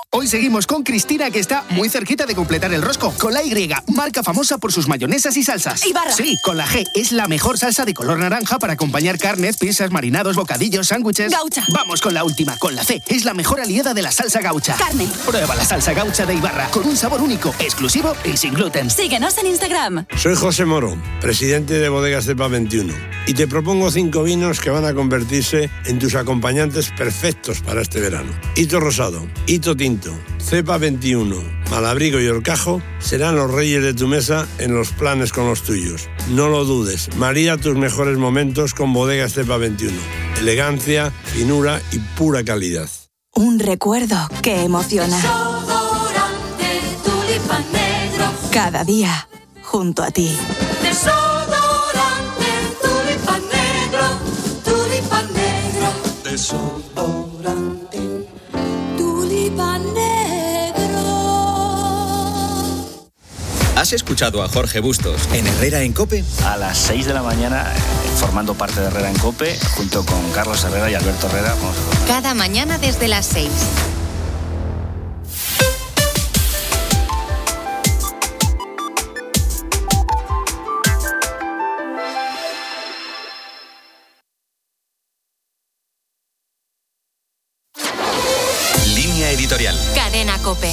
Speaker 3: Hoy seguimos con Cristina, que está muy cerquita de completar el rosco. Con la Y, marca famosa por sus mayonesas y salsas.
Speaker 17: Ibarra.
Speaker 3: Sí, con la G, es la mejor salsa de color naranja para acompañar carnes, pizzas, marinados, bocadillos, sándwiches.
Speaker 17: Gaucha.
Speaker 3: Vamos con la última, con la C, es la mejor aliada de la salsa gaucha.
Speaker 17: Carne.
Speaker 3: Prueba la salsa gaucha de Ibarra, con un sabor único, exclusivo y sin gluten.
Speaker 17: Síguenos en Instagram.
Speaker 18: Soy José Moro, presidente de Bodegas Cepa veintiuno, y te propongo cinco vinos que van a convertirse en tus acompañantes perfectos para este verano. Hito Rosado, Hito Tinto, Cepa veintiuno, Malabrigo y Horcajo serán los reyes de tu mesa en los planes con los tuyos. No lo dudes, marida tus mejores momentos con Bodegas Cepa veintiuno. Elegancia, finura y pura calidad.
Speaker 17: Un recuerdo que emociona.
Speaker 19: Desodorante Tulipan Negro.
Speaker 17: Cada día, junto a ti.
Speaker 19: Desodorante Tulipan Negro. Tulipan Negro. Desodorante Tulipan Negro.
Speaker 7: ¿Has escuchado a Jorge Bustos en Herrera en COPE?
Speaker 21: A las seis de la mañana, eh, formando parte de Herrera en COPE, junto con Carlos Herrera y Alberto Herrera. Vamos a...
Speaker 8: Cada mañana desde las seis.
Speaker 7: Línea editorial.
Speaker 8: Cadena COPE.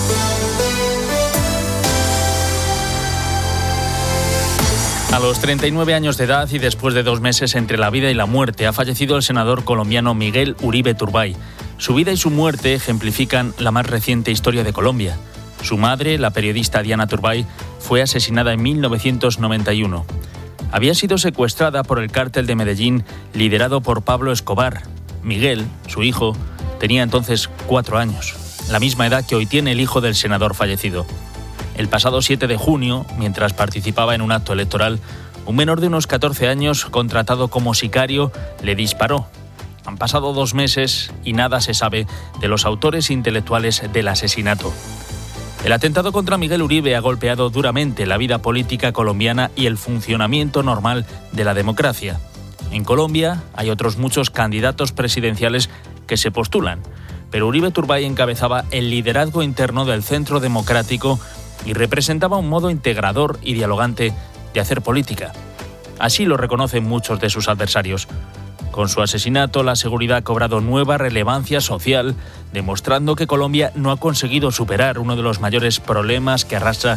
Speaker 22: A los treinta y nueve años de edad y después de dos meses entre la vida y la muerte, ha fallecido el senador colombiano Miguel Uribe Turbay. Su vida y su muerte ejemplifican la más reciente historia de Colombia. Su madre, la periodista Diana Turbay, fue asesinada en mil novecientos noventa y uno. Había sido secuestrada por el cártel de Medellín, liderado por Pablo Escobar. Miguel, su hijo, tenía entonces cuatro años, la misma edad que hoy tiene el hijo del senador fallecido. El pasado siete de junio, mientras participaba en un acto electoral, un menor de unos catorce años, contratado como sicario, le disparó. Han pasado dos meses y nada se sabe de los autores intelectuales del asesinato. El atentado contra Miguel Uribe ha golpeado duramente la vida política colombiana y el funcionamiento normal de la democracia. En Colombia hay otros muchos candidatos presidenciales que se postulan, pero Uribe Turbay encabezaba el liderazgo interno del Centro Democrático y representaba un modo integrador y dialogante de hacer política. Así lo reconocen muchos de sus adversarios. Con su asesinato, la seguridad ha cobrado nueva relevancia social, demostrando que Colombia no ha conseguido superar uno de los mayores problemas que arrastra